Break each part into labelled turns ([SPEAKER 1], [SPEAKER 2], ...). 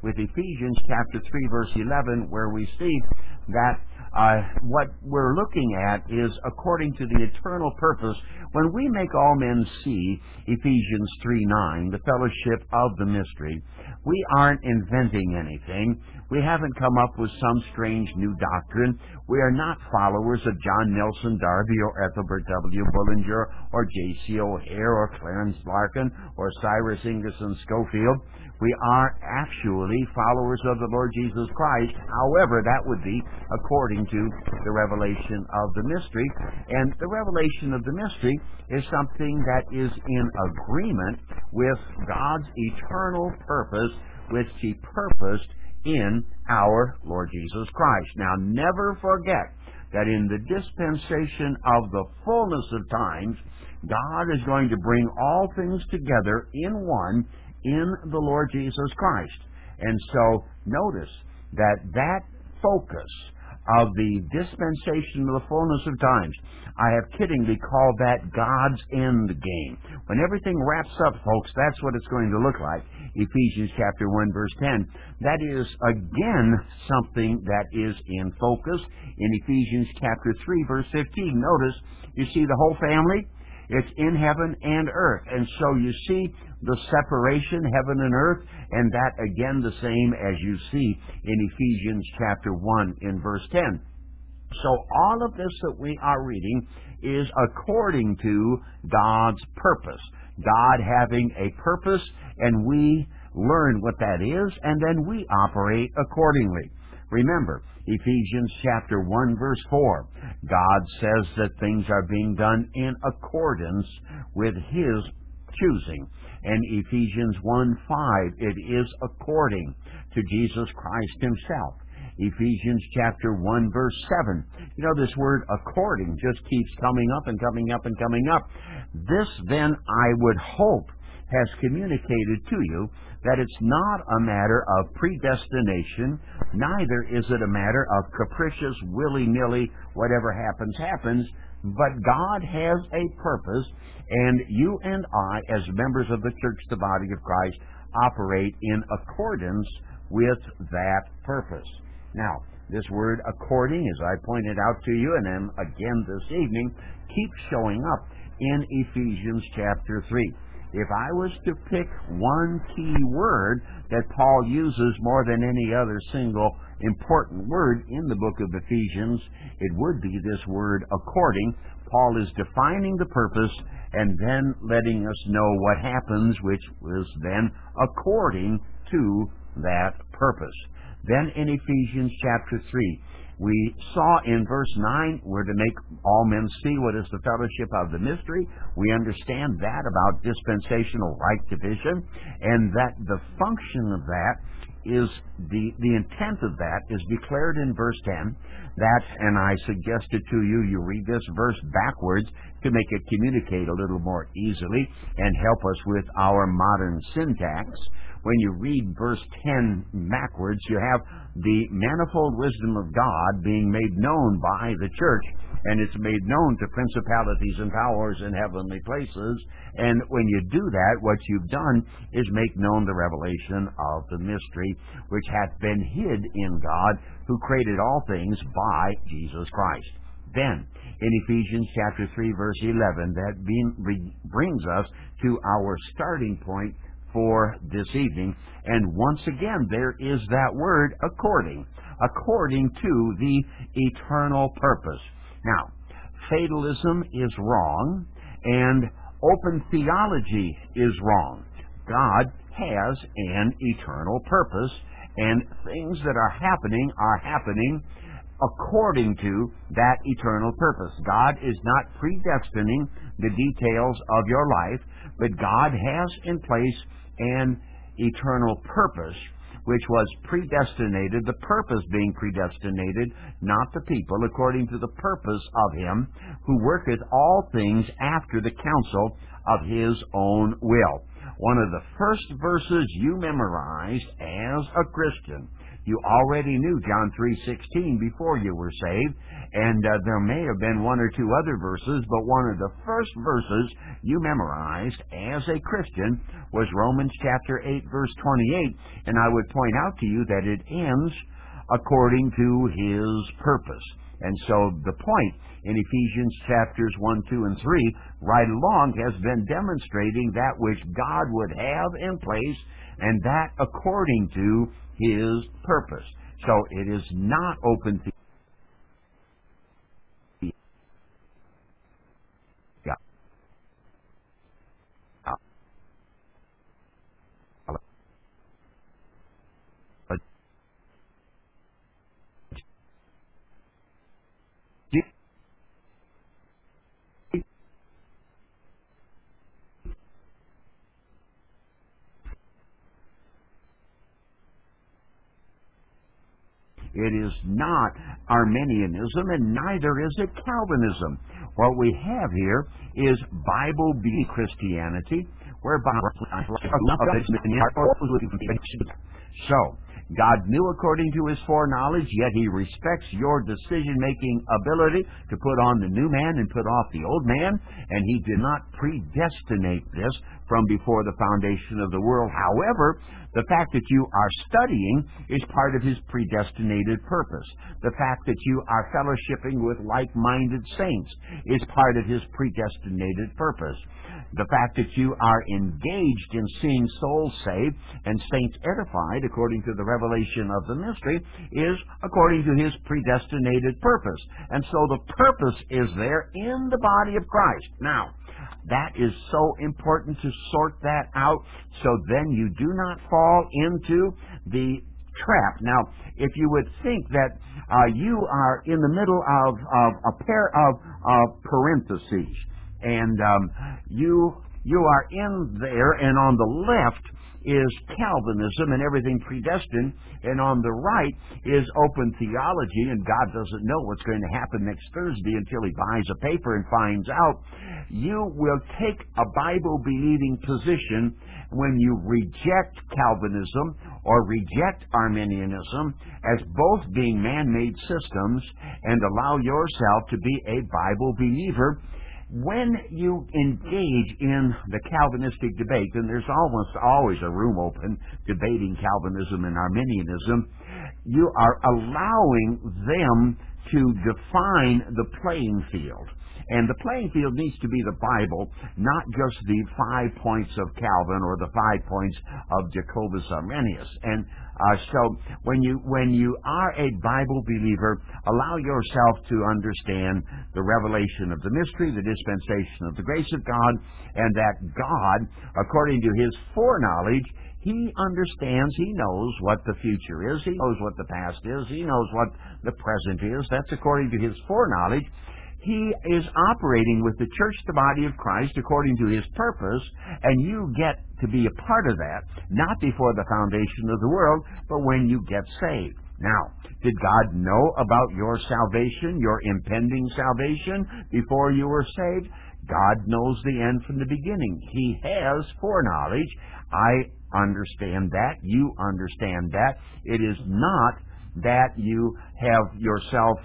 [SPEAKER 1] with Ephesians chapter 3, verse 11, where we see that what we're looking at is according to the eternal purpose. When we make all men see Ephesians 3:9, the fellowship of the mystery, we aren't inventing anything. We haven't come up with some strange new doctrine. We are not followers of John Nelson Darby or Ethelbert W. Bullinger or J.C. O'Hare or Clarence Larkin or Cyrus Ingerson Schofield. We are actually followers of the Lord Jesus Christ. However, that would be according to the revelation of the mystery. And the revelation of the mystery is something that is in agreement with God's eternal purpose, which He purposed in our Lord Jesus Christ. Now, never forget that in the dispensation of the fullness of times, God is going to bring all things together in one in the Lord Jesus Christ. And so, notice that focus of the dispensation of the fullness of times, I have kiddingly called that God's end game. When everything wraps up, folks, that's what it's going to look like. Ephesians chapter 1, verse 10. That is, again, something that is in focus. In Ephesians chapter 3, verse 15, notice, you see the whole family? It's in heaven and earth. And so you see the separation, heaven and earth, and that again the same as you see in Ephesians chapter 1 in verse 10. So all of this that we are reading is according to God's purpose. God having a purpose, and we learn what that is, and then we operate accordingly. Remember, Ephesians chapter 1, verse 4, God says that things are being done in accordance with His choosing. And Ephesians 1:5, it is according to Jesus Christ Himself. Ephesians chapter 1, verse 7. You know, this word according just keeps coming up and coming up and coming up. This, then, I would hope, has communicated to you that it's not a matter of predestination, neither is it a matter of capricious, willy-nilly, whatever happens, happens, but God has a purpose, and you and I, as members of the church, the body of Christ, operate in accordance with that purpose. Now, this word according, as I pointed out to you, and then again this evening, keeps showing up in Ephesians chapter 3. If I was to pick one key word that Paul uses more than any other single important word in the book of Ephesians, it would be this word according. Paul is defining the purpose and then letting us know what happens, which was then according to that purpose. Then in Ephesians chapter 3, we saw in verse 9, we're to make all men see what is the fellowship of the mystery. We understand that about dispensational right division, and that the function of that is, the intent of that is declared in verse 10, that, and I suggested to you, you read this verse backwards to make it communicate a little more easily and help us with our modern syntax. When you read verse 10 backwards, you have the manifold wisdom of God being made known by the church, and it's made known to principalities and powers in heavenly places. And when you do that, what you've done is make known the revelation of the mystery, which hath been hid in God, who created all things by Jesus Christ. Then, in Ephesians chapter 3, verse 11, that brings us to our starting point for this evening. And once again, there is that word according to the eternal purpose. Now, fatalism is wrong, and open theology is wrong. God has an eternal purpose, and things that are happening according to that eternal purpose. God is not predestining the details of your life, but God has in place an eternal purpose, which was predestinated, the purpose being predestinated, not the people, according to the purpose of Him who worketh all things after the counsel of His own will. One of the first verses you memorized as a Christian You already knew John 3:16 before you were saved, and there may have been one or two other verses, but one of the first verses you memorized as a Christian was Romans chapter 8, verse 28, and I would point out to you that it ends according to His purpose. And so the point in Ephesians chapters 1, 2, and 3 right along has been demonstrating that which God would have in place, and that according to His purpose. So it is not open to It is not Arminianism, and neither is it Calvinism. What we have here is Bible-believing Christianity, whereby so God knew according to His foreknowledge, yet He respects your decision-making ability to put on the new man and put off the old man, and He did not predestinate this from before the foundation of the world. However, the fact that you are studying is part of His predestinated purpose. The fact that you are fellowshipping with like-minded saints is part of His predestinated purpose. The fact that you are engaged in seeing souls saved and saints edified according to the revelation of the mystery is according to His predestinated purpose. And so the purpose is there in the body of Christ. Now, that is so important to sort that out so then you do not fall into the trap. Now, if you would think that you are in the middle of a pair of parentheses, and you are in there, and on the left is Calvinism and everything predestined, and on the right is open theology, and God doesn't know what's going to happen next Thursday until He buys a paper and finds out. You will take a Bible-believing position when you reject Calvinism or reject Arminianism as both being man-made systems and allow yourself to be a Bible believer. When you engage in the Calvinistic debate, and there's almost always a room open debating Calvinism and Arminianism, you are allowing them to define the playing field. And the playing field needs to be the Bible, not just the 5 points of Calvin or the 5 points of Jacobus Arminius. And so when you are a Bible believer, allow yourself to understand the revelation of the mystery, the dispensation of the grace of God, and that God, according to His foreknowledge, He understands, He knows what the future is, He knows what the past is, He knows what the present is. That's according to His foreknowledge. He is operating with the church, the body of Christ, according to His purpose, and you get to be a part of that, not before the foundation of the world, but when you get saved. Now, did God know about your salvation, your impending salvation, before you were saved? God knows the end from the beginning. He has foreknowledge. I understand that. You understand that. It is not that you have yourself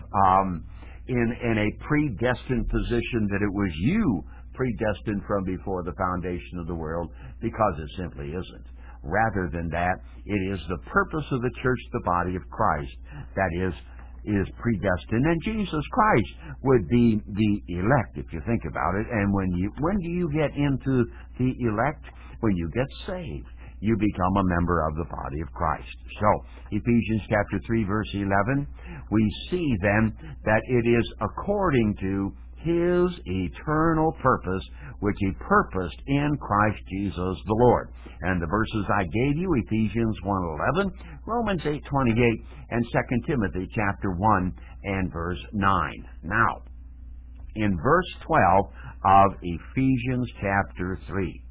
[SPEAKER 1] in a predestined position that it was you predestined from before the foundation of the world, because it simply isn't. Rather than that, it is the purpose of the church, the body of Christ, that is predestined. And Jesus Christ would be the elect, if you think about it. And when do you get into the elect? When you get saved. You become a member of the body of Christ. So, Ephesians chapter 3, verse 11, we see then that it is according to His eternal purpose, which He purposed in Christ Jesus the Lord. And the verses I gave you, Ephesians 1:11, Romans 8:28, and 2 Timothy chapter 1 and verse 9. Now, in verse 12 of Ephesians chapter 3,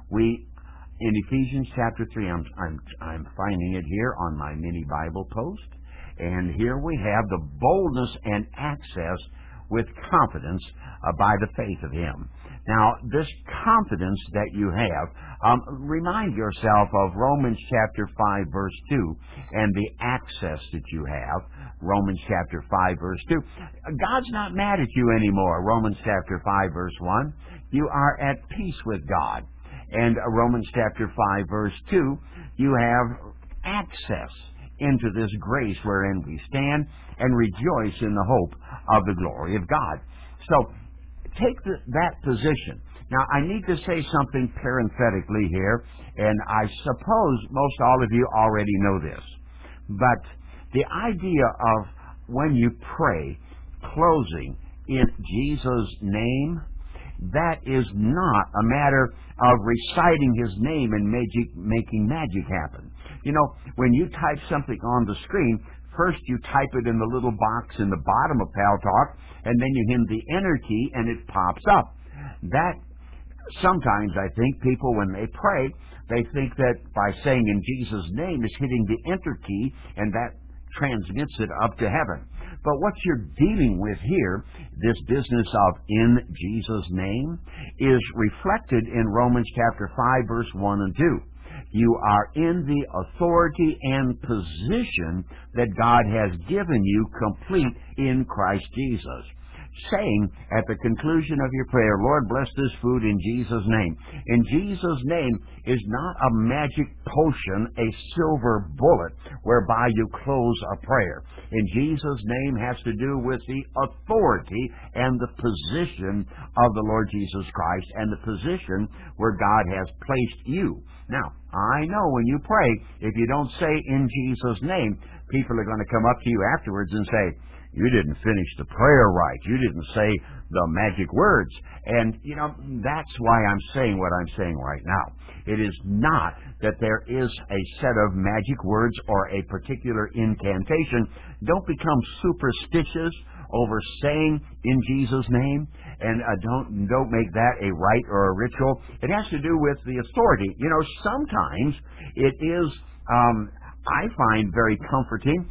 [SPEAKER 1] in Ephesians chapter 3, I'm finding it here on my mini Bible post, and here we have the boldness and access with confidence by the faith of Him. Now, this confidence that you have, remind yourself of Romans chapter 5, verse 2, and the access that you have. Romans chapter 5, verse 2. God's not mad at you anymore. Romans chapter 5, verse 1. You are at peace with God. And Romans chapter 5, verse 2, you have access into this grace wherein we stand and rejoice in the hope of the glory of God. So, take that position. Now, I need to say something parenthetically here, and I suppose most all of you already know this. But the idea of when you pray, closing in Jesus' name, that is not a matter of reciting His name and making magic happen. You know, when you type something on the screen, first you type it in the little box in the bottom of Paltalk, and then you hit the Enter key, and it pops up. That, sometimes I think people, when they pray, they think that by saying in Jesus' name is hitting the Enter key, and that transmits it up to heaven. But what you're dealing with here, this business of in Jesus' name, is reflected in Romans chapter 5, verse 1 and 2. You are in the authority and position that God has given you complete in Christ Jesus. Saying at the conclusion of your prayer, Lord, bless this food in Jesus' name. In Jesus' name is not a magic potion, a silver bullet whereby you close a prayer. In Jesus' name has to do with the authority and the position of the Lord Jesus Christ and the position where God has placed you. Now, I know when you pray, if you don't say in Jesus' name, people are going to come up to you afterwards and say, you didn't finish the prayer right. You didn't say the magic words. And, you know, that's why I'm saying what I'm saying right now. It is not that there is a set of magic words or a particular incantation. Don't become superstitious over saying in Jesus' name, and don't make that a rite or a ritual. It has to do with the authority. You know, sometimes it is, I find very comforting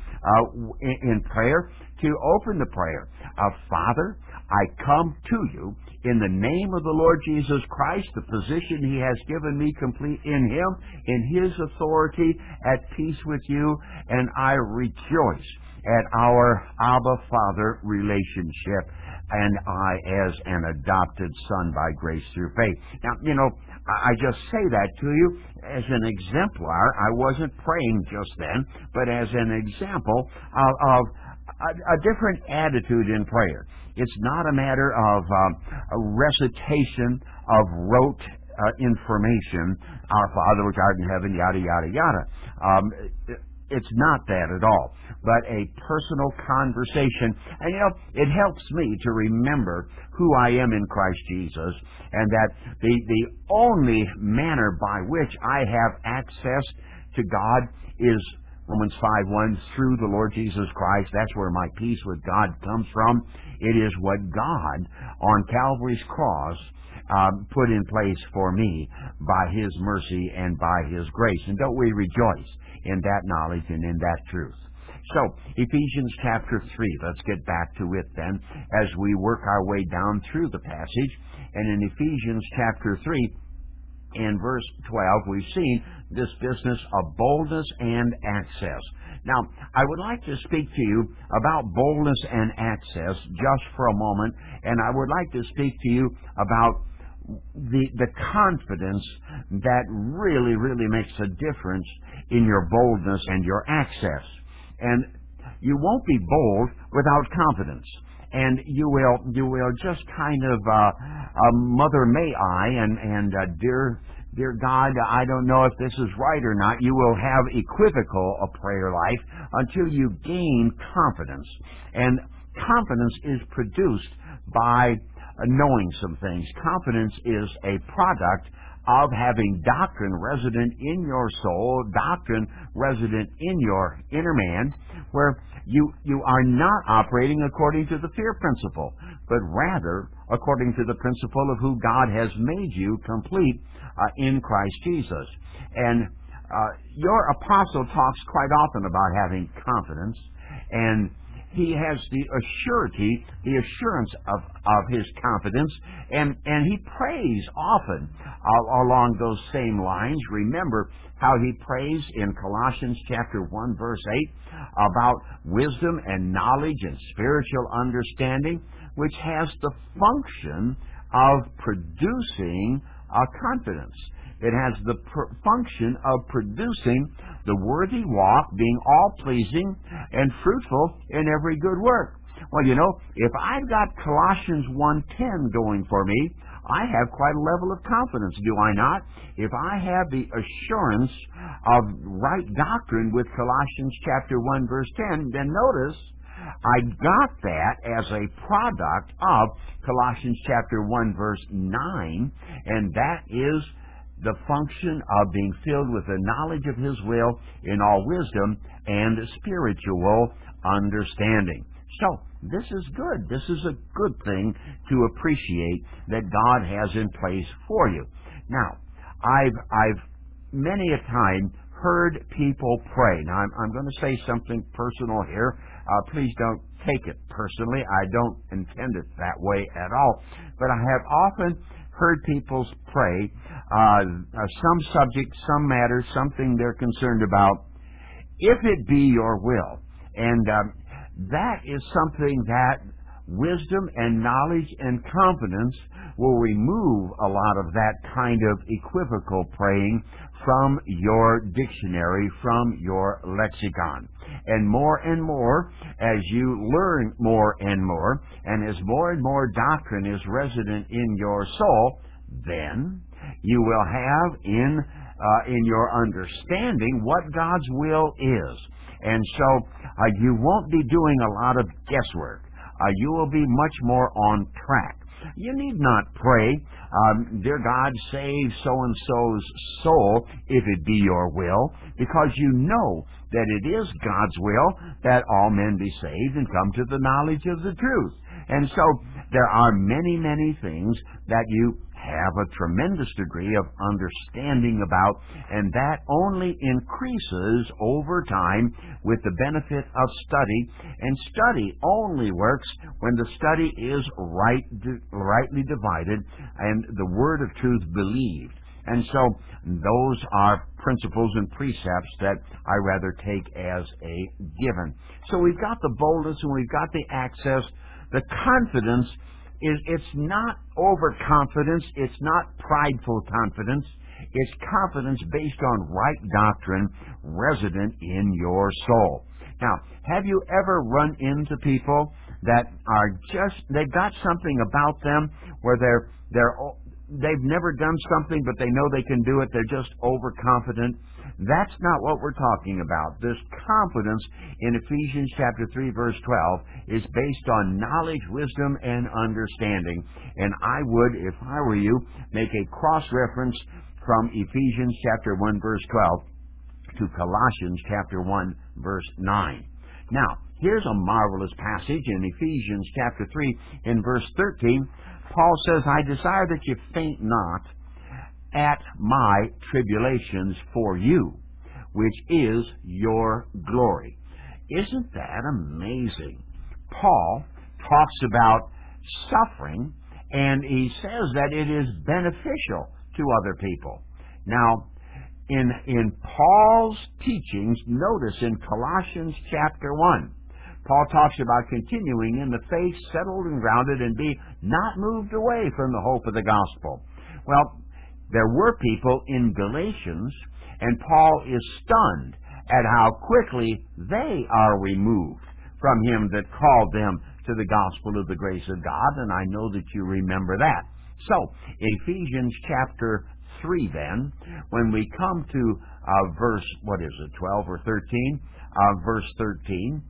[SPEAKER 1] in prayer to open the prayer. Father, I come to you in the name of the Lord Jesus Christ, the position He has given me complete in Him, in His authority, at peace with you, and I rejoice at our Abba Father relationship, and I as an adopted son by grace through faith. Now, you know, I just say that to you as an exemplar. I wasn't praying just then, but as an example of a different attitude in prayer. It's not a matter of a recitation of rote information, Our Father which art in heaven, yada, yada, yada. It's not that at all, but a personal conversation. And, you know, it helps me to remember who I am in Christ Jesus, and that the only manner by which I have access to God is Romans 5:1, through the Lord Jesus Christ. That's where my peace with God comes from. It is what God on Calvary's cross put in place for me by His mercy and by His grace. And don't we rejoice in that knowledge and in that truth? So, Ephesians chapter 3, let's get back to it then as we work our way down through the passage. And in Ephesians chapter 3, in verse 12, we've seen this business of boldness and access. Now, I would like to speak to you about boldness and access just for a moment, and I would like to speak to you about the confidence that really, really makes a difference in your boldness and your access. And you won't be bold without confidence. And you will just kind of mother may I and dear God, I don't know if this is right or not. You will have equivocal a prayer life until you gain confidence. And confidence is produced by knowing some things. Confidence is a product of having doctrine resident in your soul, doctrine resident in your inner man, where you are not operating according to the fear principle, but rather according to the principle of who God has made you complete in Christ Jesus. And your apostle talks quite often about having confidence, and he has the assurity, the assurance of his confidence, and he prays often along those same lines. Remember how he prays in Colossians chapter 1, verse 8, about wisdom and knowledge and spiritual understanding, which has the function of producing confidence. It has the function of producing the worthy walk, being all-pleasing and fruitful in every good work. Well, you know, if I've got Colossians 1:10 going for me, I have quite a level of confidence, do I not? If I have the assurance of right doctrine with Colossians chapter 1, verse 10, then notice I got that as a product of Colossians chapter 1, verse 9, and that is the function of being filled with the knowledge of His will in all wisdom and spiritual understanding. So, this is good. This is a good thing to appreciate that God has in place for you. Now, I've many a time heard people pray. Now, I'm going to say something personal here. Please don't take it personally. I don't intend it that way at all. But I have often heard people pray some subject, some matter, something they're concerned about, if it be your will. And that is something that wisdom and knowledge and confidence will remove a lot of that kind of equivocal praying from your dictionary, from your lexicon. And more, as you learn more and as more and more doctrine is resident in your soul, then you will have in your understanding what God's will is. And so you won't be doing a lot of guesswork. You will be much more on track. You need not pray, dear God, save so-and-so's soul, if it be your will, because you know that it is God's will that all men be saved and come to the knowledge of the truth. And so there are many, many things that you have a tremendous degree of understanding about, and that only increases over time with the benefit of study. And study only works when the study is rightly divided and the word of truth believed. And so those are principles and precepts that I rather take as a given. So we've got the boldness and we've got the access. The confidence it's not overconfidence, it's not prideful confidence, it's confidence based on right doctrine resident in your soul. Now, have you ever run into people that are they've got something about them where they've never done something, but they know they can do it, they're just overconfident? That's not what we're talking about. This confidence in Ephesians chapter 3, verse 12 is based on knowledge, wisdom, and understanding. And I would, if I were you, make a cross-reference from Ephesians chapter 1, verse 12 to Colossians chapter 1, verse 9. Now, here's a marvelous passage in Ephesians chapter 3 in verse 13. Paul says, I desire that you faint not at my tribulations for you, which is your glory. Isn't that amazing? Paul talks about suffering, and he says that it is beneficial to other people. Now, in Paul's teachings, notice in Colossians chapter 1, Paul talks about continuing in the faith, settled and grounded, and be not moved away from the hope of the gospel. Well, there were people in Galatians, and Paul is stunned at how quickly they are removed from him that called them to the gospel of the grace of God, and I know that you remember that. So, Ephesians chapter 3 then, when we come to verse, 12 or 13? Verse 13,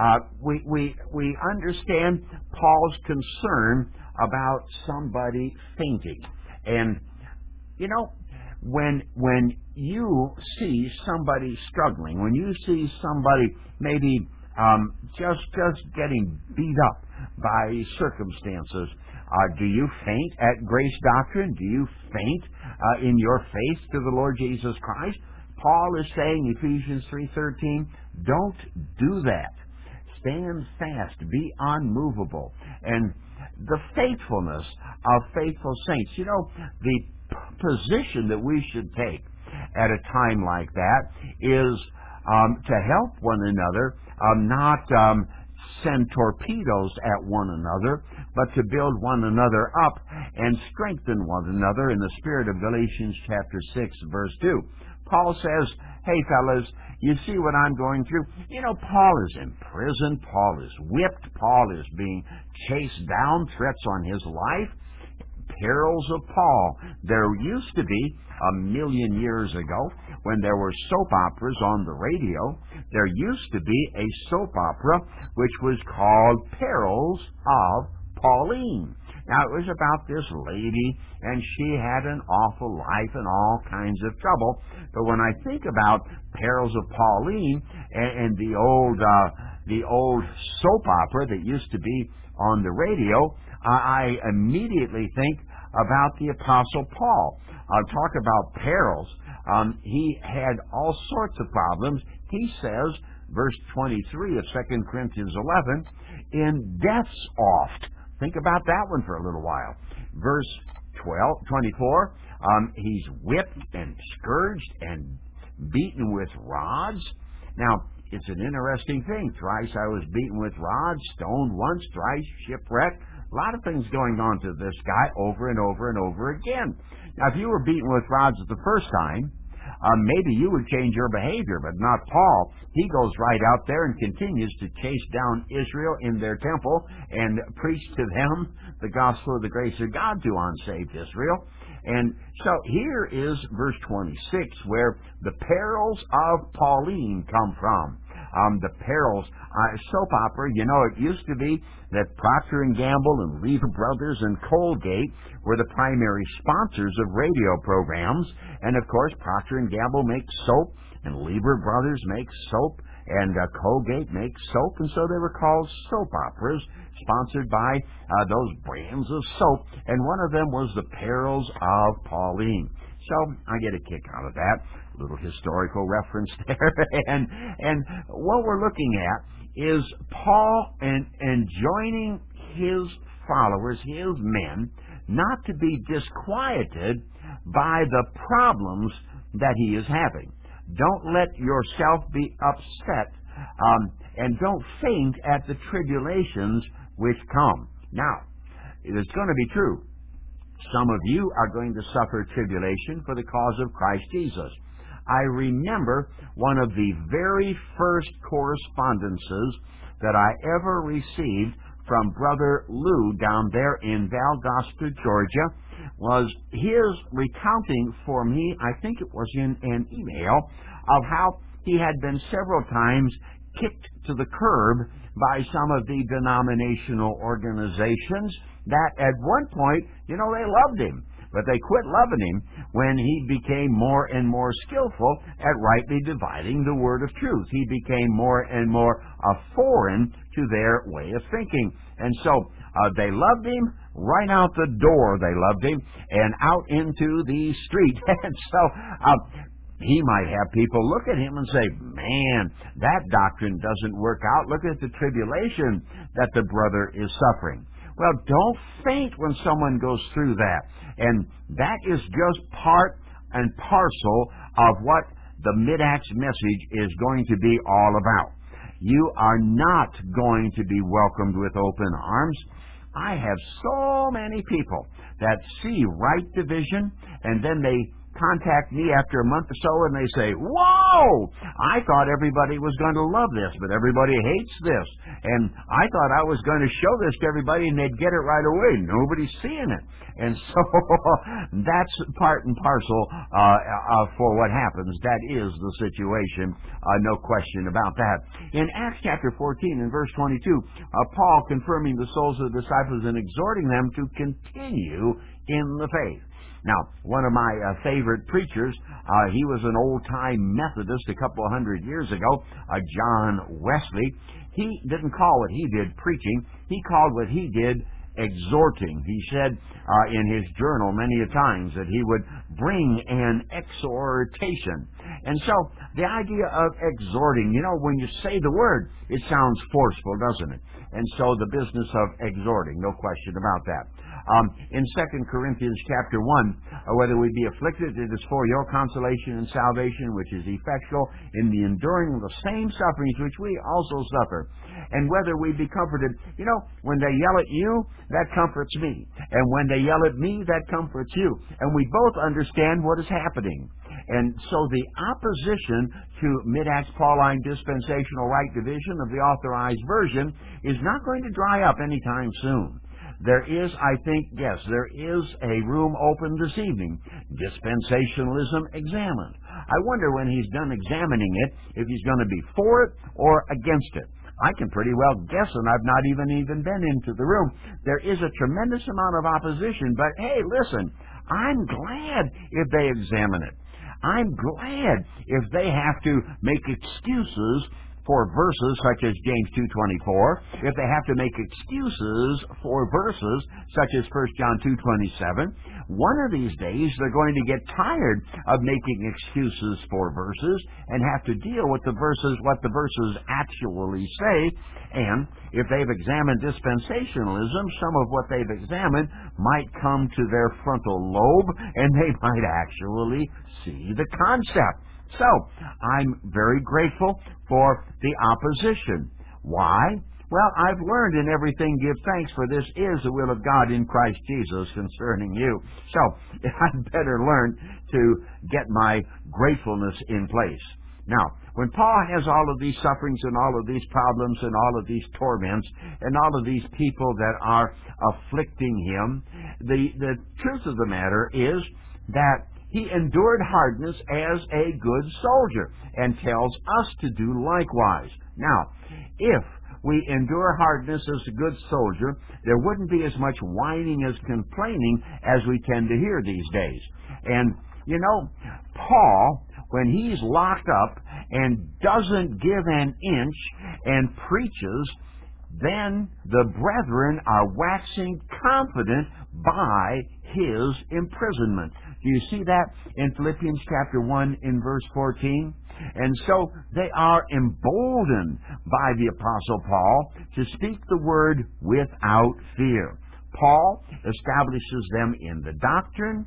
[SPEAKER 1] we understand Paul's concern about somebody fainting. And you know, when you see somebody struggling, when you see somebody maybe just getting beat up by circumstances, do you faint at grace doctrine? Do you faint in your faith to the Lord Jesus Christ? Paul is saying, Ephesians 3:13, don't do that. stand fast, be unmovable. And the faithfulness of faithful saints. You know, the position that we should take at a time like that is to help one another, not send torpedoes at one another, but to build one another up and strengthen one another in the spirit of Galatians chapter 6, verse 2. Paul says, hey, fellas, you see what I'm going through? You know, Paul is in prison. Paul is whipped. Paul is being chased down, threats on his life. Perils of Paul. There used to be, 1,000,000 years ago, when there were soap operas on the radio, there used to be a soap opera which was called Perils of Pauline. Now, it was about this lady, and she had an awful life and all kinds of trouble. But when I think about Perils of Pauline and the old soap opera that used to be on the radio, I immediately think about the Apostle Paul. Talk about perils. He had all sorts of problems. He says, verse 23 of 2 Corinthians 11, in death's oft. Think about that one for a little while. Verse 24, he's whipped and scourged and beaten with rods. Now, it's an interesting thing. Thrice I was beaten with rods, stoned once, thrice shipwrecked. A lot of things going on to this guy over and over and over again. Now, if you were beaten with rods the first time, maybe you would change your behavior, but not Paul. He goes right out there and continues to chase down Israel in their temple and preach to them the gospel of the grace of God to unsaved Israel. And so here is verse 26, where the perils of Pauline come from. The perils, soap opera, you know, it used to be that Procter & Gamble and Lever Brothers and Colgate were the primary sponsors of radio programs. And, of course, Procter & Gamble makes soap, and Lever Brothers makes soap, and Colgate makes soap. And so they were called soap operas, sponsored by those brands of soap. And one of them was the Perils of Pauline. So I get a kick out of that. A little historical reference there. and what we're looking at is Paul and joining his followers, his men, not to be disquieted by the problems that he is having. Don't let yourself be upset, and don't faint at the tribulations which come. Now, it's going to be true. Some of you are going to suffer tribulation for the cause of Christ Jesus. I remember one of the very first correspondences that I ever received from Brother Lou down there in Valdosta, Georgia, was his recounting for me, I think it was in an email, of how he had been several times kicked to the curb by some of the denominational organizations that at one point, you know, they loved him. But they quit loving him when he became more and more skillful at rightly dividing the word of truth. He became more and more foreign to their way of thinking. And so they loved him right out the door. They loved him and out into the street. And so he might have people look at him and say, man, that doctrine doesn't work out. Look at the tribulation that the brother is suffering. Well, don't faint when someone goes through that. And that is just part and parcel of what the Mid-Acts message is going to be all about. You are not going to be welcomed with open arms. I have so many people that see right division, and then they contact me after a month or so and they say, whoa, I thought everybody was going to love this, but everybody hates this. And I thought I was going to show this to everybody and they'd get it right away. Nobody's seeing it. And so that's part and parcel for what happens. That is the situation. No question about that. In Acts chapter 14 and verse 22, Paul confirming the souls of the disciples and exhorting them to continue in the faith. Now, one of my favorite preachers, he was an old-time Methodist a couple of 100 years ago, John Wesley. He didn't call what he did preaching. He called what he did exhorting. He said in his journal many a times that he would bring an exhortation. And so the idea of exhorting, when you say the word, it sounds forceful, doesn't it? And so the business of exhorting, no question about that. In 2 Corinthians chapter 1, whether we be afflicted, it is for your consolation and salvation, which is effectual in the enduring of the same sufferings which we also suffer. And whether we be comforted, when they yell at you, that comforts me. And when they yell at me, that comforts you. And we both understand what is happening. And so the opposition to Mid-Acts Pauline dispensational right division of the Authorized Version is not going to dry up anytime soon. There is, I think, yes, there is a room open this evening. Dispensationalism examined. I wonder when he's done examining it, if he's going to be for it or against it. I can pretty well guess, and I've not even been into the room. There is a tremendous amount of opposition, but hey, listen, I'm glad if they examine it. I'm glad if they have to make excuses for verses such as James 2:24, if they have to make excuses for verses such as 1 John 2:27, one of these days they're going to get tired of making excuses for verses and have to deal with what the verses actually say. And if they've examined dispensationalism, some of what they've examined might come to their frontal lobe, and they might actually see the concept. So, I'm very grateful for the opposition. Why? Well, I've learned in everything give thanks, for this is the will of God in Christ Jesus concerning you. So, I'd better learn to get my gratefulness in place. Now, when Paul has all of these sufferings and all of these problems and all of these torments and all of these people that are afflicting him, the truth of the matter is that he endured hardness as a good soldier and tells us to do likewise. Now, if we endure hardness as a good soldier, there wouldn't be as much whining as complaining as we tend to hear these days. And, Paul, when he's locked up and doesn't give an inch and preaches, then the brethren are waxing confident by his imprisonment. Do you see that in Philippians chapter 1 in verse 14? And so they are emboldened by the Apostle Paul to speak the word without fear. Paul establishes them in the doctrine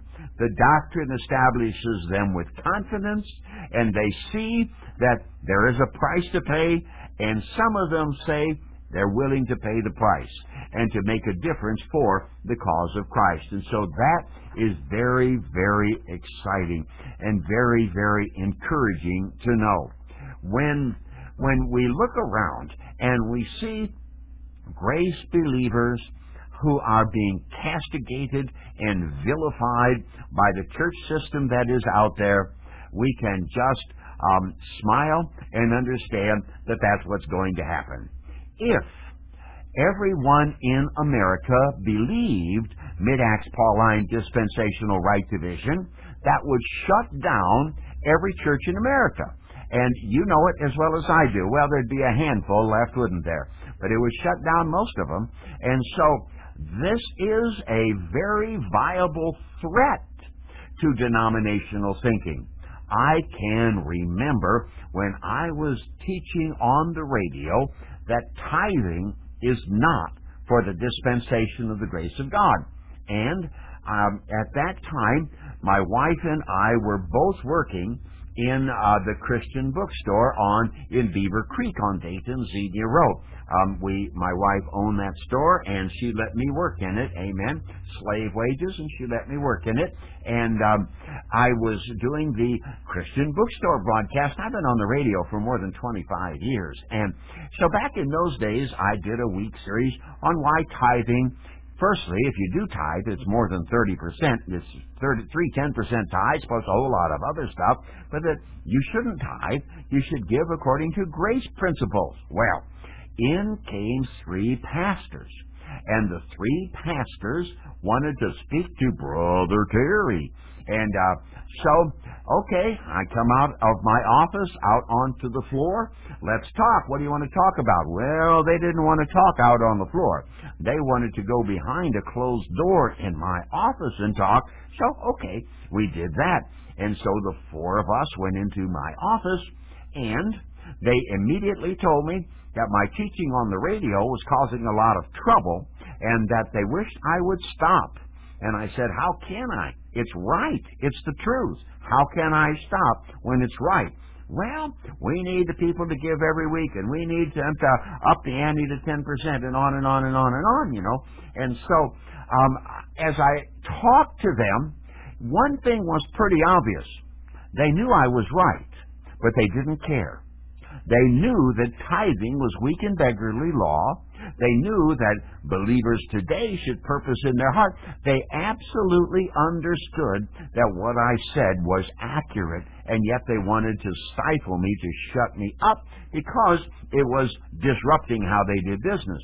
[SPEAKER 1] establishes them with confidence, and they see that there is a price to pay, and some of them say they're willing to pay the price and to make a difference for the cause of Christ. And so that is very, very exciting and very, very encouraging to know. When we look around and we see grace believers who are being castigated and vilified by the church system that is out there, we can just smile and understand that that's what's going to happen. If everyone in America believed Mid-Acts Pauline dispensational right division, that would shut down every church in America. And you know it as well as I do. Well, there'd be a handful left, wouldn't there? But it would shut down most of them. And so this is a very viable threat to denominational thinking. I can remember when I was teaching on the radio that tithing is not for the dispensation of the grace of God. And at that time, my wife and I were both working in the Christian bookstore in Beaver Creek on Dayton Xenia Road. My wife owned that store, and she let me work in it. Amen. Slave wages, and she let me work in it. And I was doing the Christian bookstore broadcast. I've been on the radio for more than 25 years. And so back in those days, I did a week series on why tithing. Firstly, if you do tithe, it's more than 30%. It's 10% tithes, plus a whole lot of other stuff. But that you shouldn't tithe. You should give according to grace principles. Well, in came three pastors. and the three pastors wanted to speak to Brother Terry. And okay, I come out of my office, out onto the floor. Let's talk. What do you want to talk about? Well, they didn't want to talk out on the floor. They wanted to go behind a closed door in my office and talk. So, okay, we did that. And so the four of us went into my office, and they immediately told me that my teaching on the radio was causing a lot of trouble and that they wished I would stop. And I said, how can I? It's right. It's the truth. How can I stop when it's right? Well, we need the people to give every week, and we need them to up the ante to 10%, and on and on and on and on, you know. And so, as I talked to them, one thing was pretty obvious. They knew I was right, but they didn't care. They knew that tithing was weak and beggarly law. They knew that believers today should purpose in their heart. They absolutely understood that what I said was accurate, and yet they wanted to stifle me, to shut me up, because it was disrupting how they did business.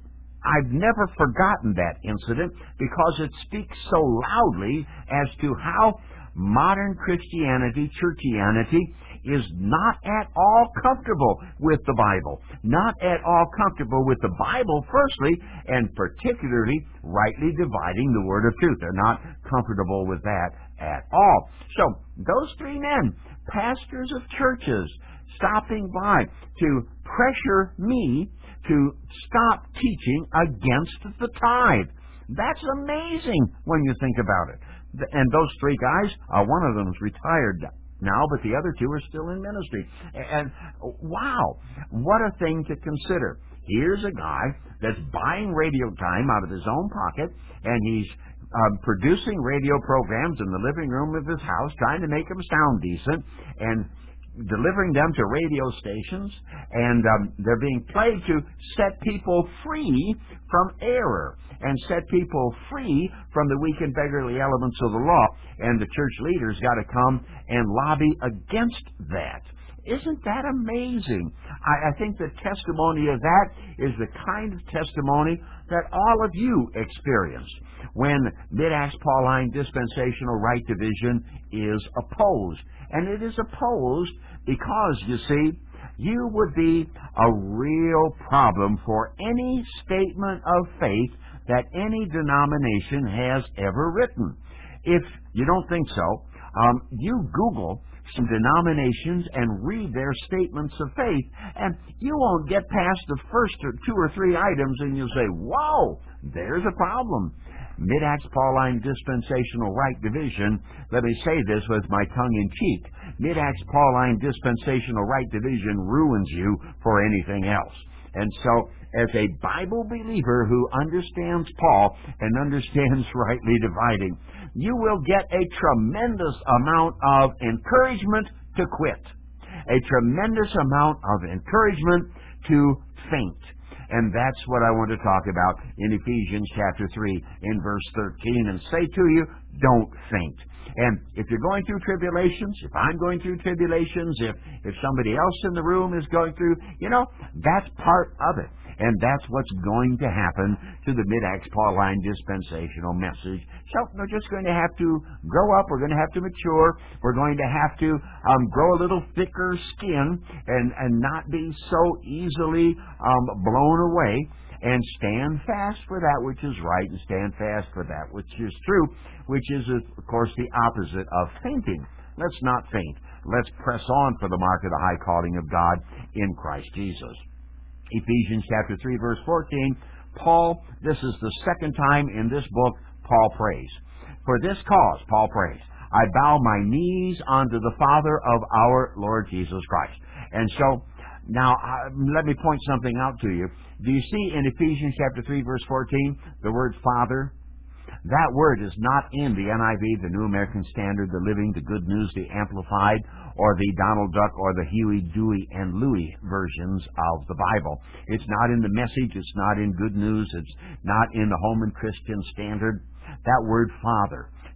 [SPEAKER 1] I've never forgotten that incident because it speaks so loudly as to how modern Christianity, churchianity, is not at all comfortable with the Bible. Not at all comfortable with the Bible, firstly, and particularly rightly dividing the word of truth. They're not comfortable with that at all. So, those three men, pastors of churches, stopping by to pressure me to stop teaching against the tithe. That's amazing when you think about it. And those three guys, one of them is retired now, but the other two are still in ministry. And wow, what a thing to consider. Here's a guy that's buying radio time out of his own pocket, and he's producing radio programs in the living room of his house, trying to make them sound decent, and delivering them to radio stations, and they're being played to set people free from error and set people free from the weak and beggarly elements of the law. And the church leaders got to come and lobby against that. Isn't that amazing? I think the testimony of that is the kind of testimony that all of you experience when Mid-Acts Pauline Dispensational Right Division is opposed. And it is opposed because, you see, you would be a real problem for any statement of faith that any denomination has ever written. If you don't think so, you Google some denominations and read their statements of faith, and you won't get past the first two or three items, and you'll say, whoa, there's a problem. Mid-Acts Pauline Dispensational Right Division, let me say this with my tongue in cheek, Mid-Acts Pauline Dispensational Right Division ruins you for anything else. And so, as a Bible believer who understands Paul and understands rightly dividing, you will get a tremendous amount of encouragement to quit. A tremendous amount of encouragement to faint. And that's what I want to talk about in Ephesians chapter 3 in verse 13, and say to you, don't faint. And if you're going through tribulations, if I'm going through tribulations, if somebody else in the room is going through, that's part of it. And that's what's going to happen to the Mid-Acts Pauline dispensational message. So we're just going to have to grow up. We're going to have to mature. We're going to have to grow a little thicker skin and not be so easily blown away, and stand fast for that which is right and stand fast for that which is true, which is, of course, the opposite of fainting. Let's not faint. Let's press on for the mark of the high calling of God in Christ Jesus. Ephesians chapter 3, verse 14, Paul, this is the second time in this book, Paul prays. For this cause, Paul prays, I bow my knees unto the Father of our Lord Jesus Christ. And so, now, let me point something out to you. Do you see in Ephesians chapter 3, verse 14, the word Father? That word is not in the NIV, the New American Standard, the Living, the Good News, the Amplified, or the Donald Duck, or the Huey, Dewey, and Louie versions of the Bible. It's not in the Message. It's not in Good News. It's not in the Holman Christian Standard. That word Father.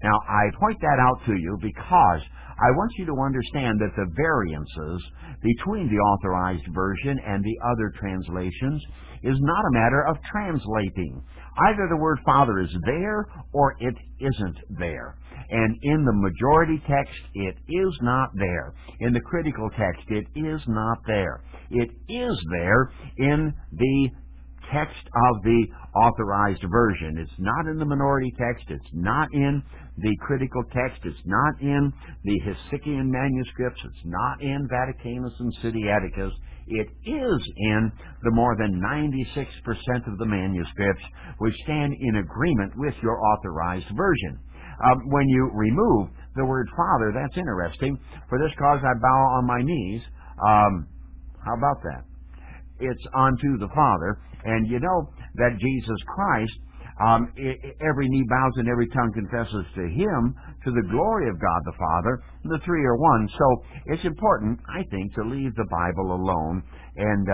[SPEAKER 1] Now, I point that out to you because I want you to understand that the variances between the Authorized Version and the other translations is not a matter of translating. Either the word Father is there or it isn't there. And in the majority text, it is not there. In the critical text, it is not there. It is there in the text of the Authorized Version. It's not in the minority text. It's not in the critical text. It's not in the Hesychian manuscripts. It's not in Vaticanus and Sinaiticus. It is in the more than 96% of the manuscripts which stand in agreement with your Authorized Version. When you remove the word Father, that's interesting. For this cause I bow on my knees. How about that? It's unto the Father. And you know that Jesus Christ, every knee bows and every tongue confesses to Him, to the glory of God the Father, and the three are one. So it's important, I think, to leave the Bible alone and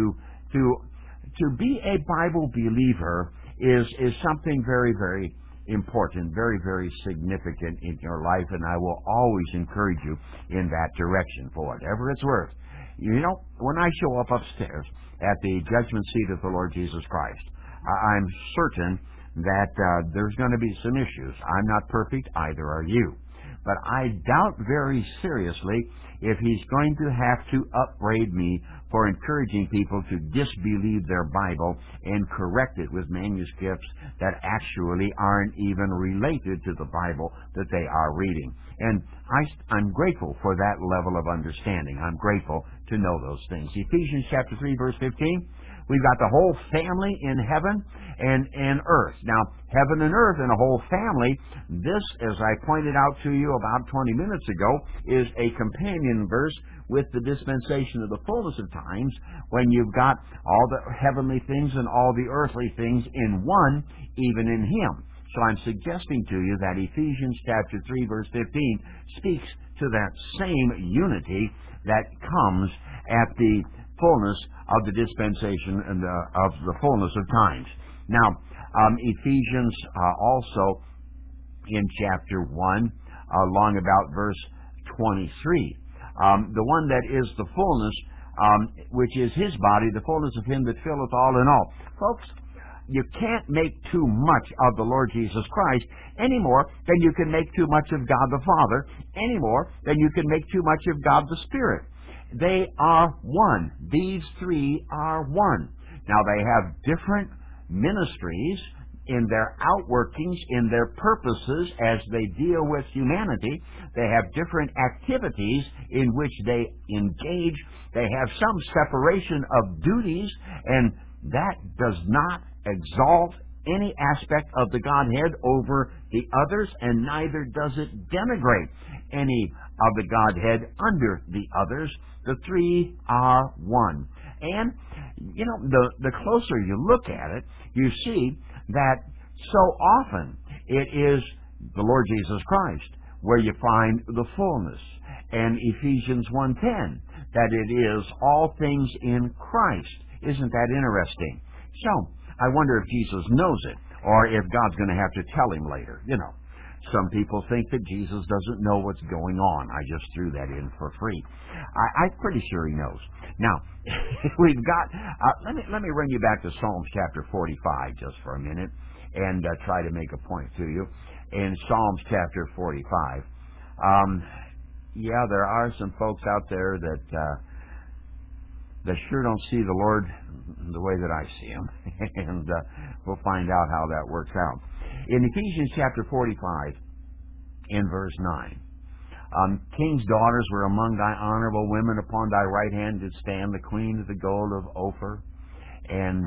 [SPEAKER 1] to be a Bible believer is something very, very important, very, very significant in your life, and I will always encourage you in that direction for whatever it's worth. You know, when I show up upstairs at the judgment seat of the Lord Jesus Christ, I'm certain that there's going to be some issues. I'm not perfect, either are you. But I doubt very seriously if He's going to have to upbraid me for encouraging people to disbelieve their Bible and correct it with manuscripts that actually aren't even related to the Bible that they are reading. And I'm grateful for that level of understanding. I'm grateful to know those things. Ephesians chapter 3, verse 15. We've got the whole family in heaven and earth. Now, heaven and earth and a whole family, this, as I pointed out to you about 20 minutes ago, is a companion verse with the dispensation of the fullness of times, when you've got all the heavenly things and all the earthly things in one, even in Him. So I'm suggesting to you that Ephesians chapter 3, verse 15 speaks to that same unity that comes at the fullness of the dispensation and of the fullness of times. Now, Ephesians also in chapter 1, along about verse 23, the one that is the fullness, which is His body, the fullness of Him that filleth all in all. Folks, you can't make too much of the Lord Jesus Christ any more than you can make too much of God the Father, any more than you can make too much of God the Spirit. They are one. These three are one. Now, they have different ministries in their outworkings, in their purposes as they deal with humanity. They have different activities in which they engage. They have some separation of duties, and that does not exalt any aspect of the Godhead over the others, and neither does it denigrate any of the Godhead under the others. The three are one. And, you know, the closer you look at it, you see that so often it is the Lord Jesus Christ where you find the fullness. And Ephesians 1:10, that it is all things in Christ. Isn't that interesting? So, I wonder if Jesus knows it, or if God's going to have to tell Him later. You know, some people think that Jesus doesn't know what's going on. I just threw that in for free. I'm pretty sure He knows. Now, we've got, let me bring you back to Psalms chapter 45 just for a minute, and try to make a point to you. In Psalms chapter 45, yeah, there are some folks out there that sure don't see the Lord the way that I see Him. And we'll find out how that works out. In Ephesians chapter 45, in verse 9, King's daughters were among thy honorable women. Upon thy right hand did stand the queen of the gold of Ophir. And,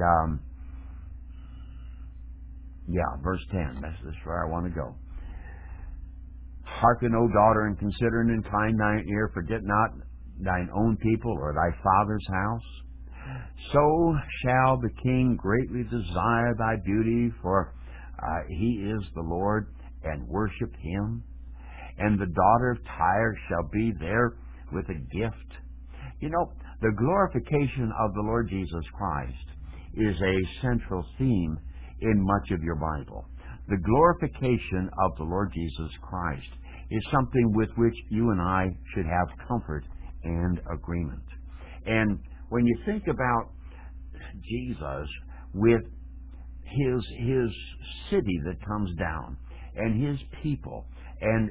[SPEAKER 1] verse 10. That's where I want to go. Hearken, O daughter, and consider and incline thine ear. Forget not thine own people or thy father's house. So shall the king greatly desire thy beauty, for he is the Lord, and worship Him. And the daughter of Tyre shall be there with a gift. You know, the glorification of the Lord Jesus Christ is a central theme in much of your Bible. The glorification of the Lord Jesus Christ is something with which you and I should have comfort and agreement. And when you think about Jesus with his city that comes down and his people, and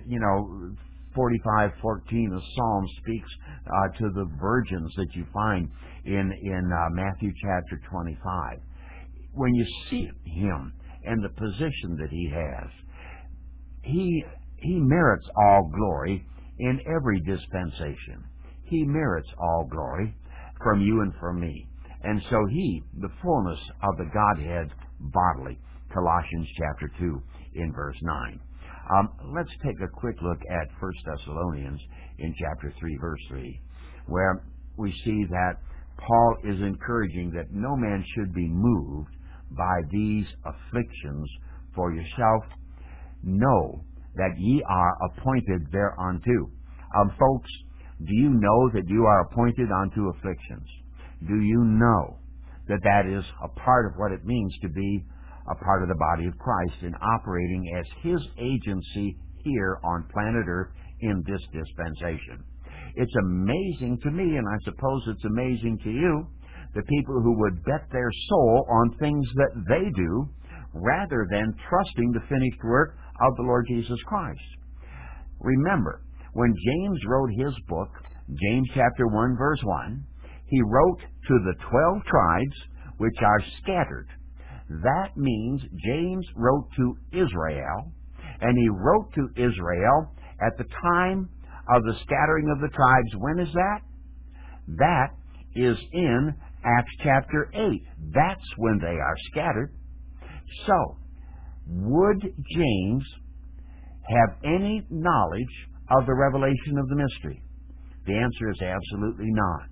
[SPEAKER 1] 45:14 of Psalm speaks to the virgins that you find in Matthew chapter 25. When you see him and the position that he has, he merits all glory in every dispensation. He merits all glory from you and from me. And so he, the fullness of the Godhead bodily, Colossians chapter 2 in verse 9. Let's take a quick look at 1 Thessalonians in chapter 3, verse 3, where we see that Paul is encouraging that no man should be moved by these afflictions, for yourself know that ye are appointed thereunto. Folks, do you know that you are appointed unto afflictions? Do you know that that is a part of what it means to be a part of the body of Christ and operating as his agency here on planet Earth in this dispensation? It's amazing to me, and I suppose it's amazing to you, the people who would bet their soul on things that they do rather than trusting the finished work of the Lord Jesus Christ. Remember, when James wrote his book, James chapter 1, verse 1, he wrote to the 12 tribes which are scattered. That means James wrote to Israel, and he wrote to Israel at the time of the scattering of the tribes. When is that? That is in Acts chapter 8. That's when they are scattered. So, would James have any knowledge of the revelation of the mystery? The answer is absolutely not.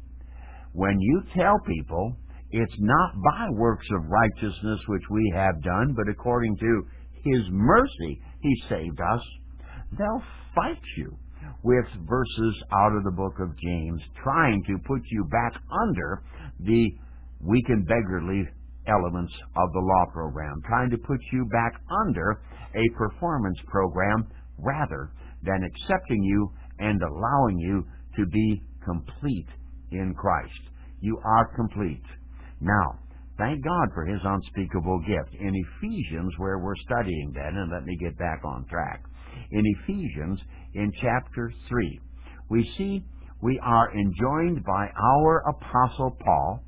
[SPEAKER 1] When you tell people it's not by works of righteousness which we have done, but according to his mercy he saved us, they'll fight you with verses out of the book of James, trying to put you back under the weak and beggarly elements of the law program, trying to put you back under a performance program rather than accepting you and allowing you to be complete in Christ. You are complete. Now, thank God for his unspeakable gift. In Ephesians, where we're studying that, and let me get back on track. In Ephesians, in chapter 3, we see we are enjoined by our Apostle Paul,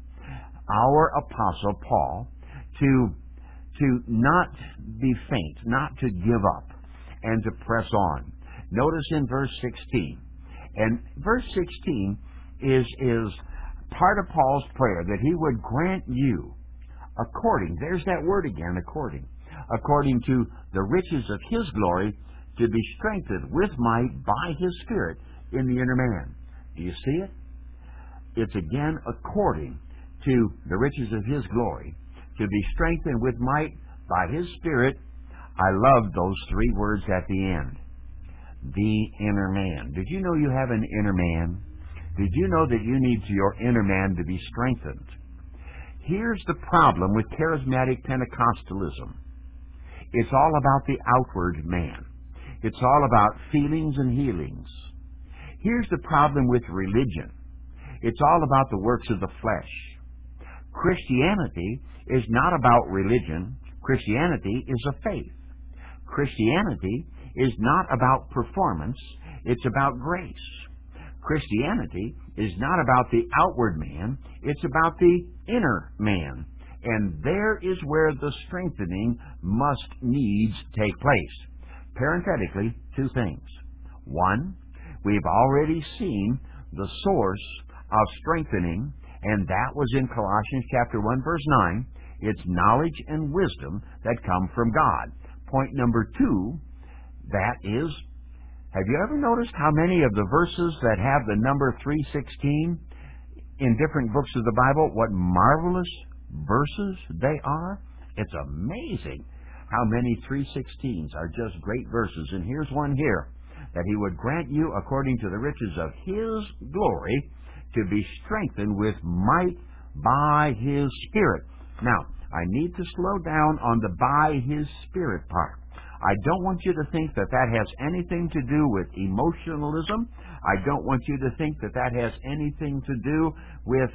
[SPEAKER 1] to not be faint, not to give up, and to press on. Notice in verse 16. And verse 16 is part of Paul's prayer that he would grant you according, there's that word again, according to the riches of his glory, to be strengthened with might by his Spirit in the inner man. Do you see it? It's again according to the riches of his glory, to be strengthened with might by his Spirit. I love those three words at the end. The inner man. Did you know you have an inner man? Did you know that you need your inner man to be strengthened? Here's the problem with charismatic Pentecostalism. It's all about the outward man. It's all about feelings and healings. Here's the problem with religion. It's all about the works of the flesh. Christianity is not about religion. Christianity is a faith. Christianity is not about performance. It's about grace. Christianity is not about the outward man. It's about the inner man. And there is where the strengthening must needs take place. Parenthetically, two things. One, we've already seen the source of strengthening, and that was in Colossians chapter 1, verse 9. It's knowledge and wisdom that come from God. Point number two, that is, have you ever noticed how many of the verses that have the number 316 in different books of the Bible, what marvelous verses they are? It's amazing how many 316s are just great verses. And here's one here, that he would grant you, according to the riches of his glory, to be strengthened with might by his Spirit. Now, I need to slow down on the by His Spirit part. I don't want you to think that that has anything to do with emotionalism. I don't want you to think that that has anything to do with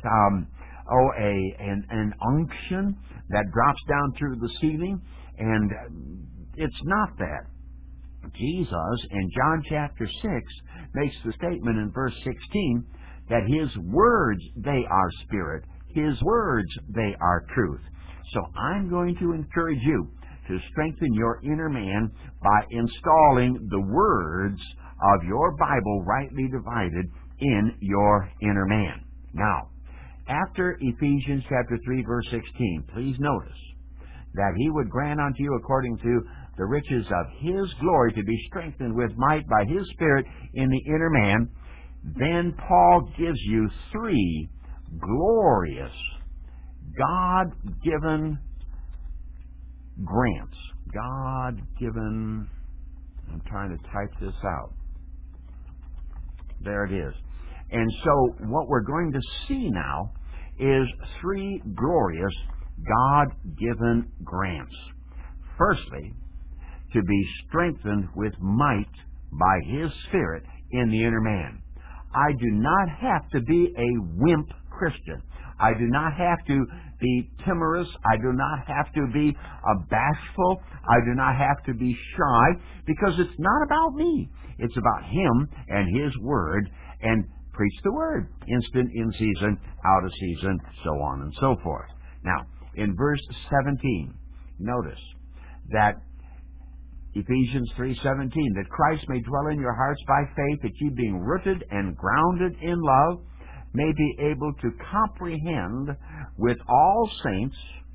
[SPEAKER 1] an unction that drops down through the ceiling. And it's not that. Jesus, in John chapter 6, makes the statement in verse 16 that His words, they are spirit. His words, they are truth. So I'm going to encourage you to strengthen your inner man by installing the words of your Bible rightly divided in your inner man. Now, after Ephesians chapter 3, verse 16, please notice that He would grant unto you according to the riches of His glory to be strengthened with might by His Spirit in the inner man. Then Paul gives you three glorious God-given grants. God-given, I'm trying to type this out. There it is. And so what we're going to see now is three glorious God-given grants. Firstly, to be strengthened with might by His Spirit in the inner man. I do not have to be a wimp Christian. I do not have to be timorous. I do not have to be bashful. I do not have to be shy, because it's not about me. It's about Him and His Word, and preach the Word, instant, in season, out of season, so on and so forth. Now, in verse 17, notice that Ephesians 3:17, that Christ may dwell in your hearts by faith, that ye being rooted and grounded in love, may be able to comprehend with all saints,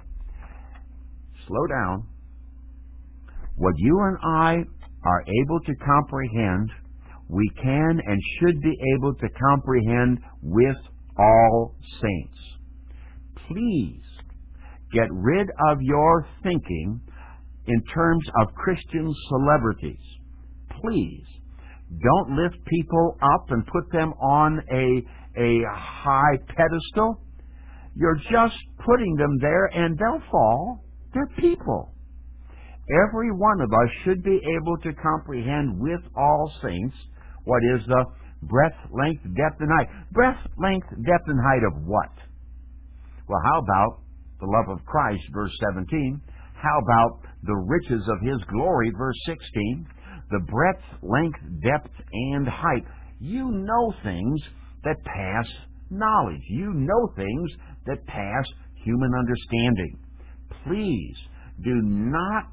[SPEAKER 1] slow down, what you and I are able to comprehend, we can and should be able to comprehend with all saints. Please get rid of your thinking in terms of Christian celebrities. Please don't lift people up and put them on a high pedestal. You're just putting them there and they'll fall. They're people. Every one of us should be able to comprehend with all saints what is the breadth, length, depth, and height. Breadth, length, depth, and height of what? Well, how about the love of Christ, verse 17? How about the riches of His glory, verse 16? The breadth, length, depth, and height. You know things that pass knowledge. You know things that pass human understanding. Please do not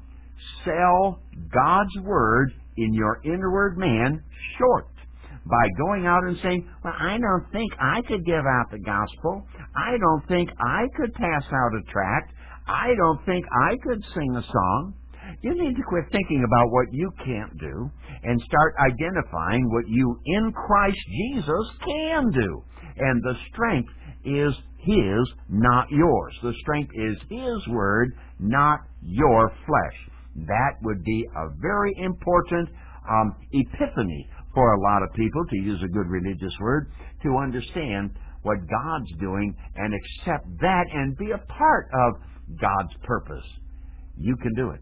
[SPEAKER 1] sell God's Word in your inward man short by going out and saying, well, I don't think I could give out the gospel. I don't think I could pass out a tract. I don't think I could sing a song. You need to quit thinking about what you can't do and start identifying what you in Christ Jesus can do. And the strength is His, not yours. The strength is His Word, not your flesh. That would be a very important epiphany for a lot of people, to use a good religious word, to understand what God's doing and accept that and be a part of God's purpose. You can do it.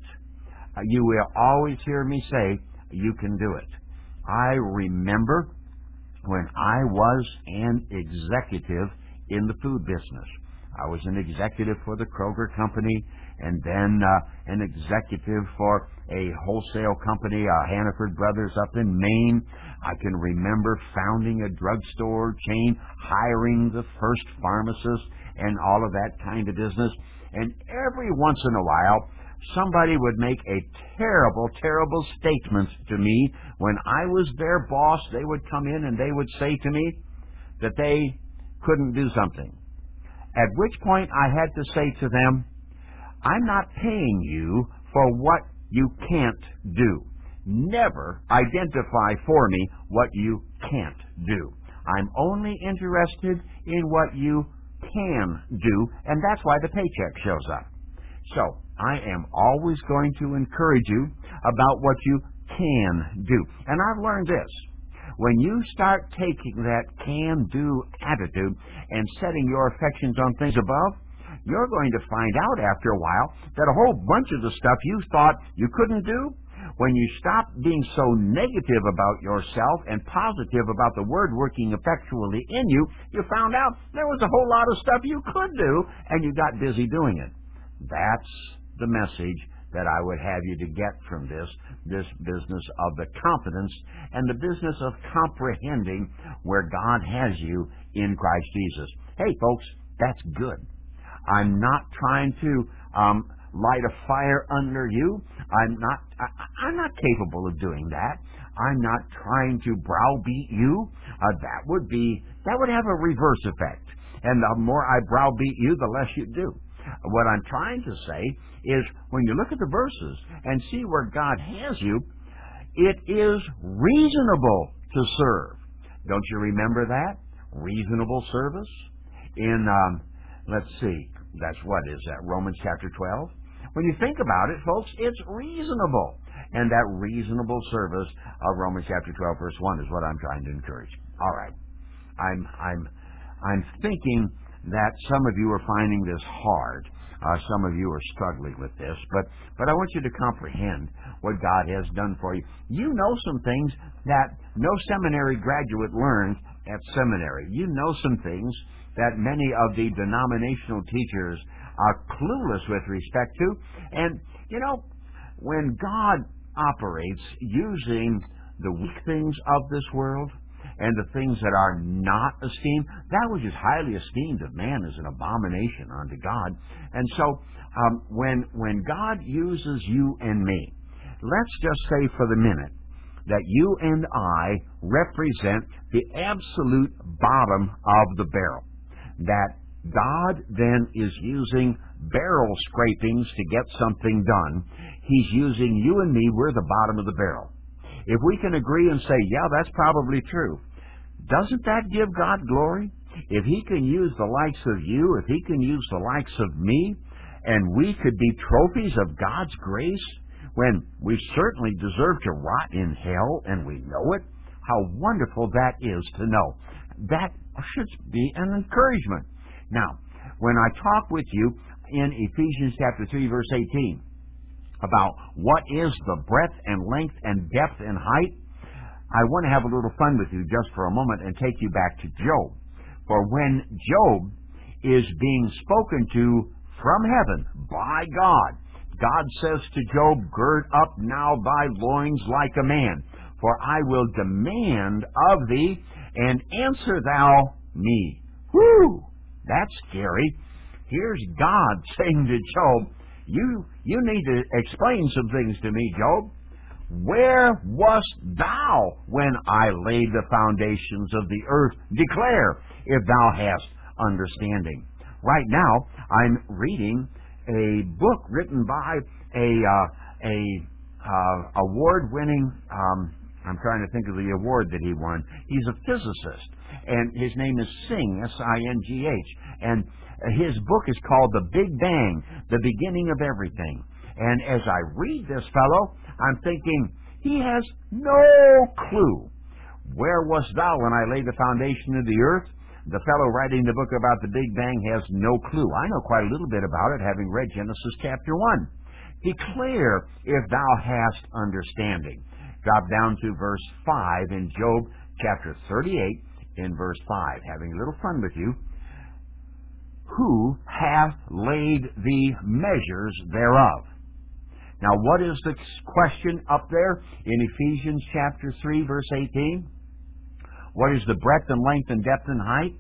[SPEAKER 1] You will always hear me say, you can do it. I remember when I was an executive in the food business. I was an executive for the Kroger Company, and then an executive for a wholesale company, Hannaford Brothers up in Maine. I can remember founding a drugstore chain, hiring the first pharmacist, and all of that kind of business. And every once in a while, somebody would make a terrible, terrible statement to me. When I was their boss, they would come in and they would say to me that they couldn't do something. At which point I had to say to them, I'm not paying you for what you can't do. Never identify for me what you can't do. I'm only interested in what you can do, and that's why the paycheck shows up. So, I am always going to encourage you about what you can do. And I've learned this. When you start taking that can-do attitude and setting your affections on things above, you're going to find out after a while that a whole bunch of the stuff you thought you couldn't do, when you stop being so negative about yourself and positive about the Word working effectually in you, you found out there was a whole lot of stuff you could do, and you got busy doing it. That's the message that I would have you to get from this business of the confidence and the business of comprehending where God has you in Christ Jesus. Hey, folks, that's good. I'm not trying to light a fire under you. I'm not capable of doing that. I'm not trying to browbeat you. That would have a reverse effect. And the more I browbeat you, the less you do. What I'm trying to say is, when you look at the verses and see where God has you, it is reasonable to serve. Don't you remember that? Reasonable service? In, let's see, what is that, Romans chapter 12? When you think about it, folks, it's reasonable. And that reasonable service of Romans chapter 12, verse 1 is what I'm trying to encourage. All right. I'm thinking that some of you are finding this hard. Some of you are struggling with this, but I want you to comprehend what God has done for you. You know some things that no seminary graduate learned at seminary. You know some things that many of the denominational teachers are clueless with respect to. And, you know, when God operates using the weak things of this world and the things that are not esteemed, that which is highly esteemed of man is an abomination unto God. And so when God uses you and me, let's just say for the minute that you and I represent the absolute bottom of the barrel, that God then is using barrel scrapings to get something done. He's using you and me. We're the bottom of the barrel. If we can agree and say, yeah, that's probably true, doesn't that give God glory? If He can use the likes of you, if He can use the likes of me, and we could be trophies of God's grace when we certainly deserve to rot in hell and we know it, how wonderful that is to know. That should be an encouragement. Now, when I talk with you in Ephesians chapter 3, verse 18, about what is the breadth and length and depth and height, I want to have a little fun with you just for a moment and take you back to Job. For when Job is being spoken to from heaven by God, God says to Job, "Gird up now thy loins like a man, for I will demand of thee, and answer thou me." Whew! That's scary. Here's God saying to Job, you need to explain some things to me, Job. Where wast thou when I laid the foundations of the earth? Declare, if thou hast understanding. Right now, I'm reading a book written by a award-winning, I'm trying to think of the award that he won. He's a physicist, and his name is Singh, S-I-N-G-H, and his book is called The Big Bang, The Beginning of Everything. And as I read this fellow, I'm thinking, he has no clue. Where wast thou when I laid the foundation of the earth? The fellow writing the book about the Big Bang has no clue. I know quite a little bit about it, having read Genesis chapter 1. Declare if thou hast understanding. Drop down to verse 5 in Job chapter 38 in verse 5. Having a little fun with you. Who hath laid the measures thereof? Now, what is the question up there in Ephesians chapter 3, verse 18? What is the breadth and length and depth and height?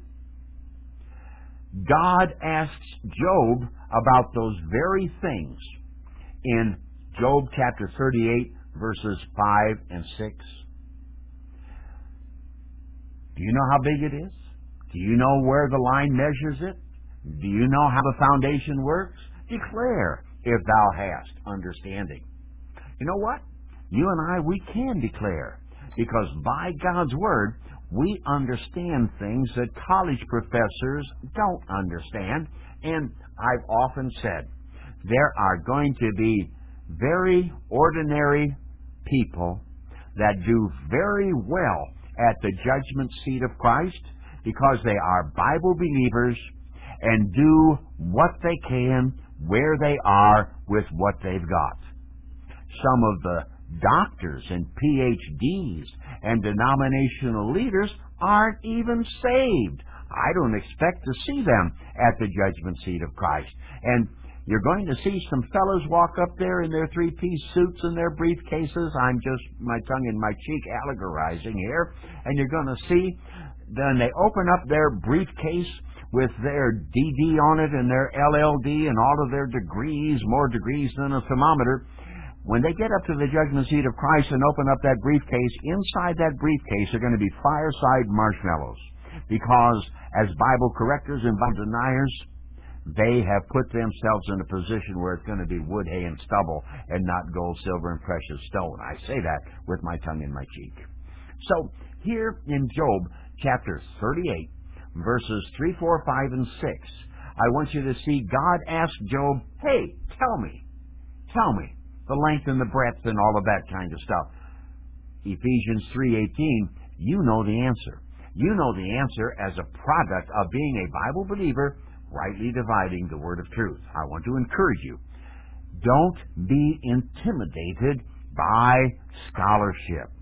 [SPEAKER 1] God asks Job about those very things in Job chapter 38, verses 5 and 6. Do you know how big it is? Do you know where the line measures it? Do you know how the foundation works? Declare if thou hast understanding. You know what? You and I, we can declare, because by God's Word, we understand things that college professors don't understand. And I've often said, there are going to be very ordinary people that do very well at the judgment seat of Christ because they are Bible believers and do what they can where they are with what they've got. Some of the doctors and PhDs and denominational leaders aren't even saved. I don't expect to see them at the judgment seat of Christ. And you're going to see some fellows walk up there in their three-piece suits and their briefcases. I'm just, my tongue in my cheek, allegorizing here. And you're going to see, then they open up their briefcase with their DD on it and their LLD and all of their degrees, more degrees than a thermometer. When they get up to the judgment seat of Christ and open up that briefcase, inside that briefcase are going to be fireside marshmallows. Because as Bible correctors and Bible deniers, they have put themselves in a position where it's going to be wood, hay, and stubble, and not gold, silver, and precious stone. I say that with my tongue in my cheek. So, here in Job chapter 38, verses 3, 4, 5, and 6, I want you to see God ask Job, hey, tell me, the length and the breadth and all of that kind of stuff. Ephesians 3:18, you know the answer. You know the answer as a product of being a Bible believer, rightly dividing the word of truth. I want to encourage you. Don't be intimidated by scholarship.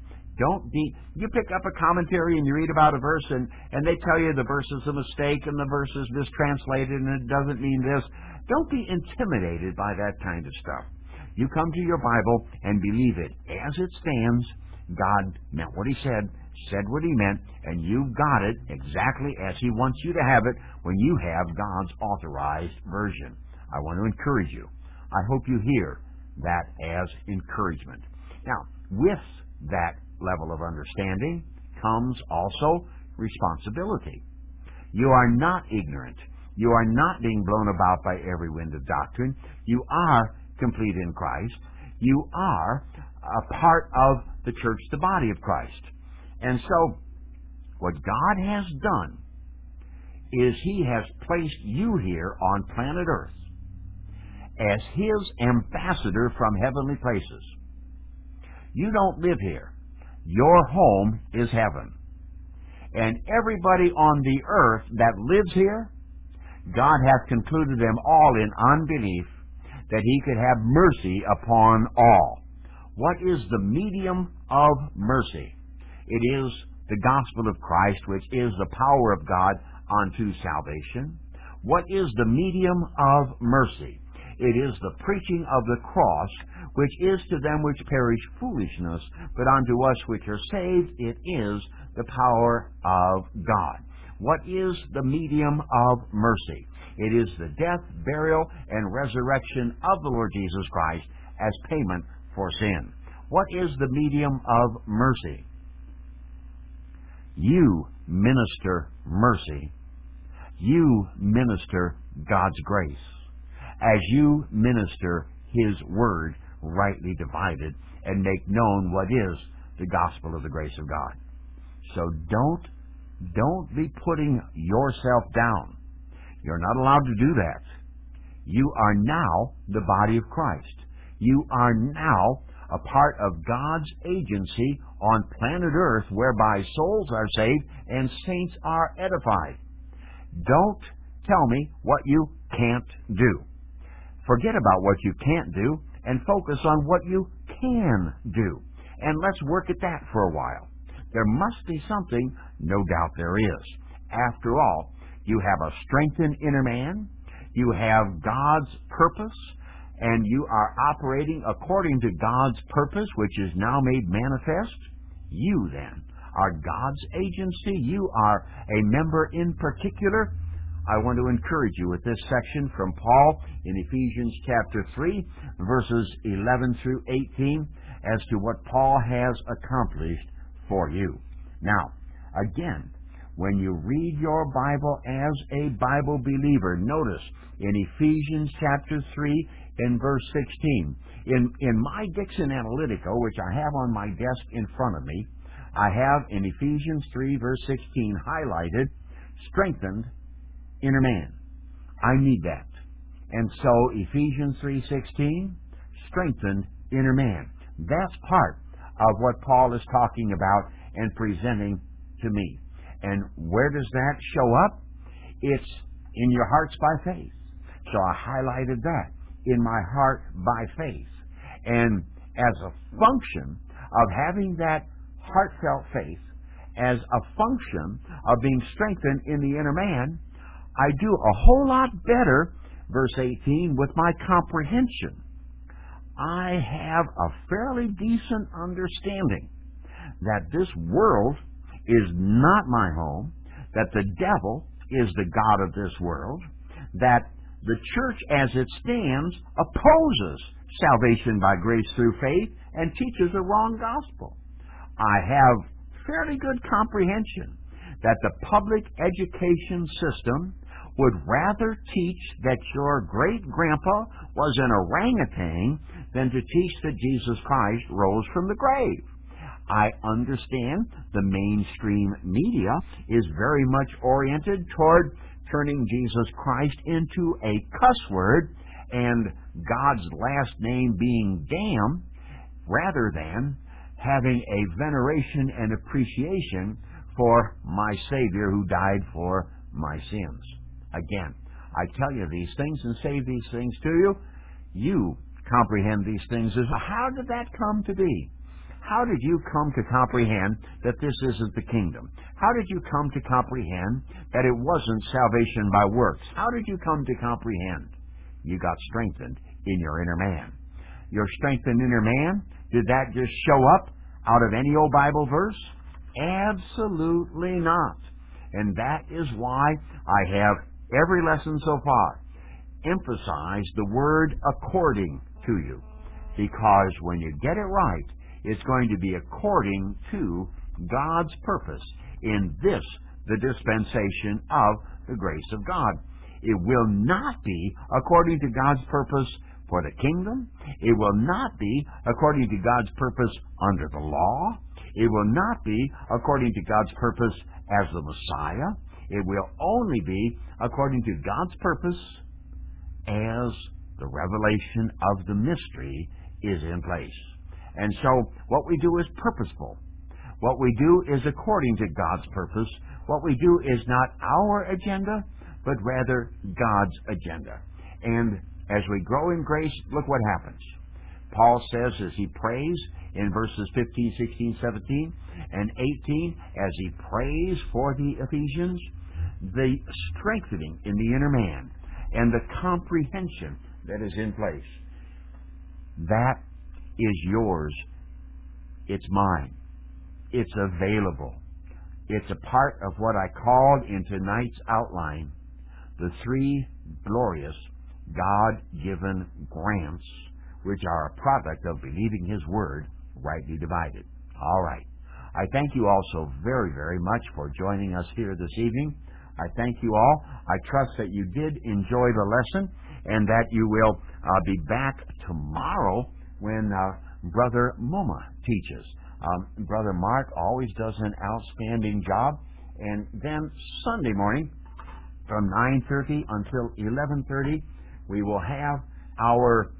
[SPEAKER 1] You pick up a commentary and you read about a verse and they tell you the verse is a mistake and the verse is mistranslated and it doesn't mean this. Don't be intimidated by that kind of stuff. You come to your Bible and believe it as it stands. God meant what He said what He meant, and you got it exactly as He wants you to have it when you have God's authorized version. I want to encourage you. I hope you hear that as encouragement. Now, with that level of understanding comes also responsibility. You are not ignorant. You are not being blown about by every wind of doctrine. You are complete in Christ. You are a part of the church, the body of Christ. And so, what God has done is He has placed you here on planet Earth as His ambassador from heavenly places. You don't live here. Your home is heaven. And everybody on the earth that lives here, God hath concluded them all in unbelief, that He could have mercy upon all. What is the medium of mercy? It is the gospel of Christ, which is the power of God unto salvation. What is the medium of mercy? It is the preaching of the cross, which is to them which perish foolishness, but unto us which are saved it is the power of God. What is the medium of mercy? It is the death, burial, and resurrection of the Lord Jesus Christ as payment for sin. What is the medium of mercy? You minister mercy. You minister God's grace as you minister His Word rightly divided and make known what is the gospel of the grace of God. So don't be putting yourself down. You're not allowed to do that. You are now the body of Christ. You are now a part of God's agency on planet Earth whereby souls are saved and saints are edified. Don't tell me what you can't do. Forget about what you can't do and focus on what you can do. And let's work at that for a while. There must be something, no doubt there is. After all, you have a strengthened inner man, you have God's purpose, and you are operating according to God's purpose, which is now made manifest. You, then, are God's agency. You are a member in particular. I want to encourage you with this section from Paul in Ephesians chapter 3, verses 11 through 18, as to what Paul has accomplished for you. Now, again, when you read your Bible as a Bible believer, notice in Ephesians chapter 3 in verse 16, in my Dixon Analytical, which I have on my desk in front of me, I have in Ephesians 3 verse 16 highlighted, strengthened inner man. I need that. And so Ephesians 3:16, strengthened inner man. That's part of what Paul is talking about and presenting to me. And where does that show up? It's in your hearts by faith. So I highlighted that, in my heart by faith. And as a function of having that heartfelt faith, as a function of being strengthened in the inner man, I do a whole lot better, verse 18, with my comprehension. I have a fairly decent understanding that this world is not my home, that the devil is the god of this world, that the church as it stands opposes salvation by grace through faith and teaches a wrong gospel. I have fairly good comprehension that the public education system would rather teach that your great-grandpa was an orangutan than to teach that Jesus Christ rose from the grave. I understand the mainstream media is very much oriented toward turning Jesus Christ into a cuss word and God's last name being damn, rather than having a veneration and appreciation for my Savior who died for my sins. Again, I tell you these things and say these things to you. You comprehend these things as, how did that come to be? How did you come to comprehend that this isn't the kingdom? How did you come to comprehend that it wasn't salvation by works? How did you come to comprehend? You got strengthened in your inner man. Your strengthened inner man, did that just show up out of any old Bible verse? Absolutely not. And that is why I have every lesson so far emphasized the word according to you. Because when you get it right, it's going to be according to God's purpose in this, the dispensation of the grace of God. It will not be according to God's purpose for the kingdom. It will not be according to God's purpose under the law. It will not be according to God's purpose as the Messiah. It will only be according to God's purpose as the revelation of the mystery is in place. And so what we do is purposeful. What we do is according to God's purpose. What we do is not our agenda, but rather God's agenda. And as we grow in grace, look what happens. Paul says as he prays in verses 15, 16, 17, and 18, as he prays for the Ephesians, the strengthening in the inner man and the comprehension that is in place. That is yours. It's mine. It's available. It's a part of what I called in tonight's outline the three glorious God-given grants, which are a product of believing His Word rightly divided. All right. I thank you all so very, very much for joining us here this evening. I thank you all. I trust that you did enjoy the lesson and that you will be back tomorrow when Brother Moma teaches. Brother Mark always does an outstanding job. And then Sunday morning from 9:30 until 11:30, we will have our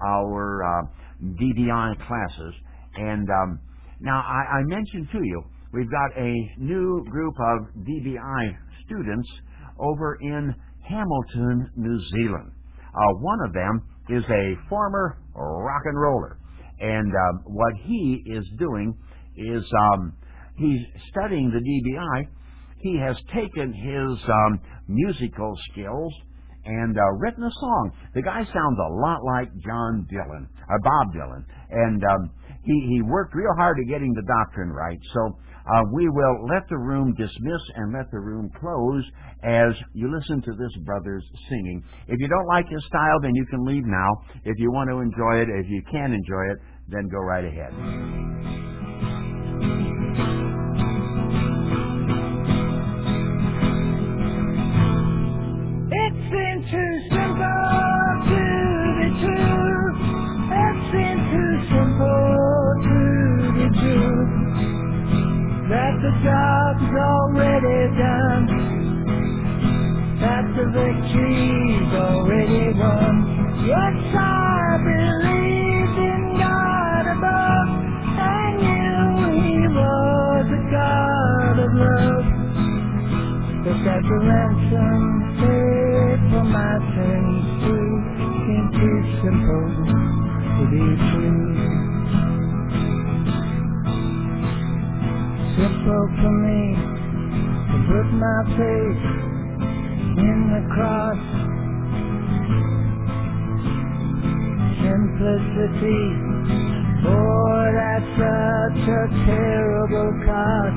[SPEAKER 1] DBI classes. And now I mentioned to you, we've got a new group of DBI students over in Hamilton, New Zealand. One of them is a former rock and roller. And what he is doing is he's studying the DBI. He has taken his musical skills and written a song. The guy sounds a lot like John Dylan, or Bob Dylan. And he worked real hard at getting the doctrine right. So we will let the room dismiss and let the room close as you listen to this brother's singing. If you don't like his style, then you can leave now. If you want to enjoy it, if you can enjoy it, then go right ahead.
[SPEAKER 2] It seems too simple to be true. It seems too simple to be true. That the job's already done. That the victory's already won. Yes, I believed in God above. I knew He was a God of love. But that the ransom paid paid for my sins too. Seemed too simple to be true. Simple for me to put my faith in the cross. Simplicity, boy, that's such a terrible cost.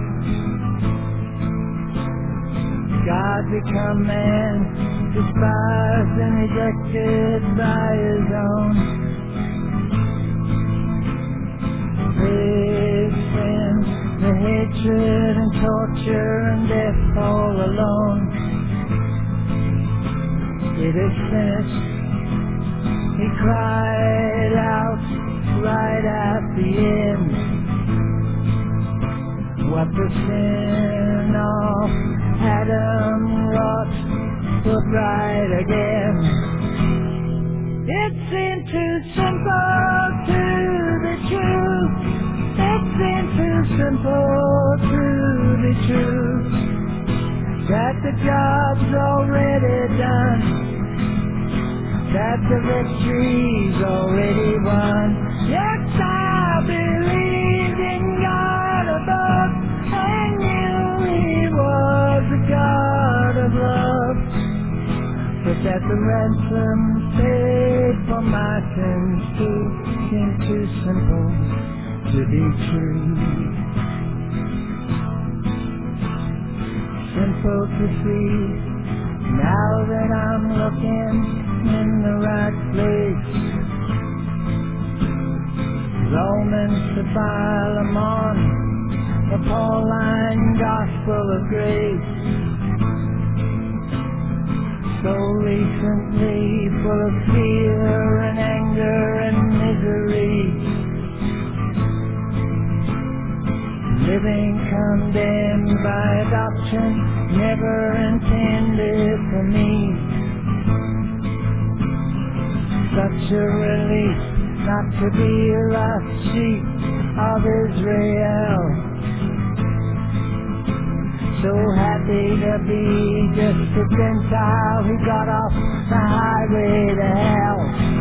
[SPEAKER 2] God become man, despised and rejected by his own. His sin, the hatred and torture and death all alone. It is finished, he cried out right at the end. What the sin of Adam wrought put right again. It seemed too simple to be true. It seemed too simple to be true. That the job's already done, that the victory's already won. Yes, I believed in God above, I knew he was the God of love, but that the ransom paid for my sins too seemed too simple to be true. Simple to see, now that I'm looking in the right place. Romans to Philemon, the Pauline gospel of grace. So recently full of fear and anger and misery, living condemned by adoption, never intended for me. Such a relief not to be a lost sheep of Israel. So happy to be just a Gentile who got off the highway to hell.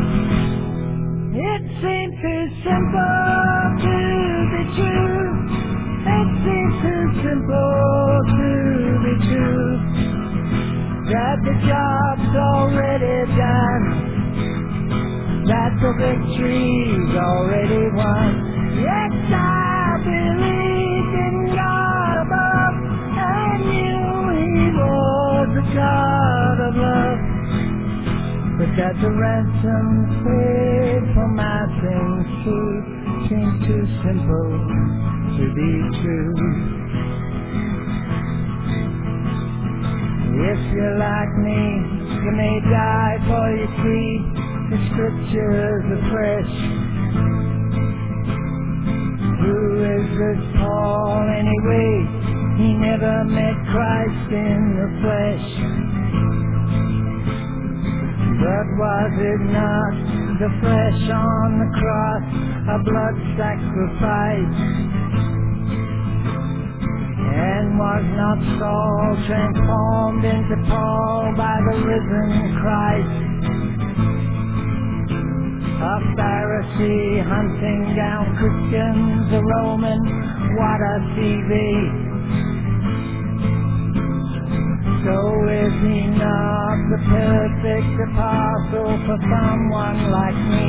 [SPEAKER 2] It seemed too simple to be true. It seemed too simple to be true. That the job's already done, that the victory's already won. Yes, I believed in God above, I knew he was the God of love, but that the ransom paid for my sins too seemed too simple to be true. If you're like me, you may die for your creed, the scriptures are fresh. Who is this Paul anyway? He never met Christ in the flesh. But was it not the flesh on the cross, a blood sacrifice? And was not Saul transformed into Paul by the risen Christ? A Pharisee hunting down Christians, a Roman, what a CV. So is he not the perfect apostle for someone like me?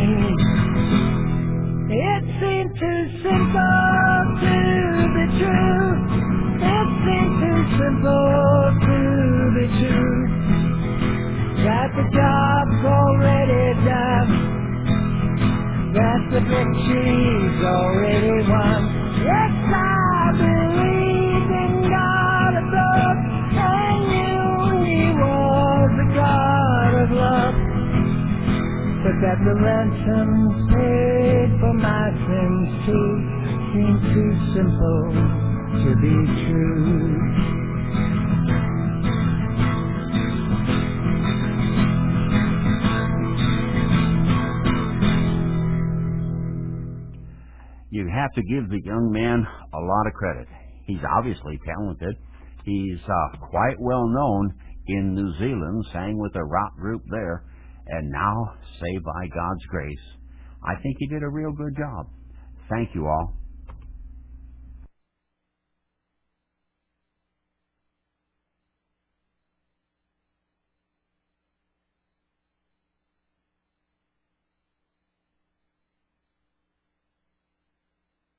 [SPEAKER 2] It seemed too simple to be true. It seemed too simple to be true. That the job's already done, that the victory's already won. Yes, I believe in God above, I knew he was the God of love, but that the ransom paid for my sins too seemed too simple to be true.
[SPEAKER 1] You have to give the young man a lot of credit. He's obviously talented. He's quite well known in New Zealand, sang with a rock group there, and now saved by God's grace. I think he did a real good job. Thank you all.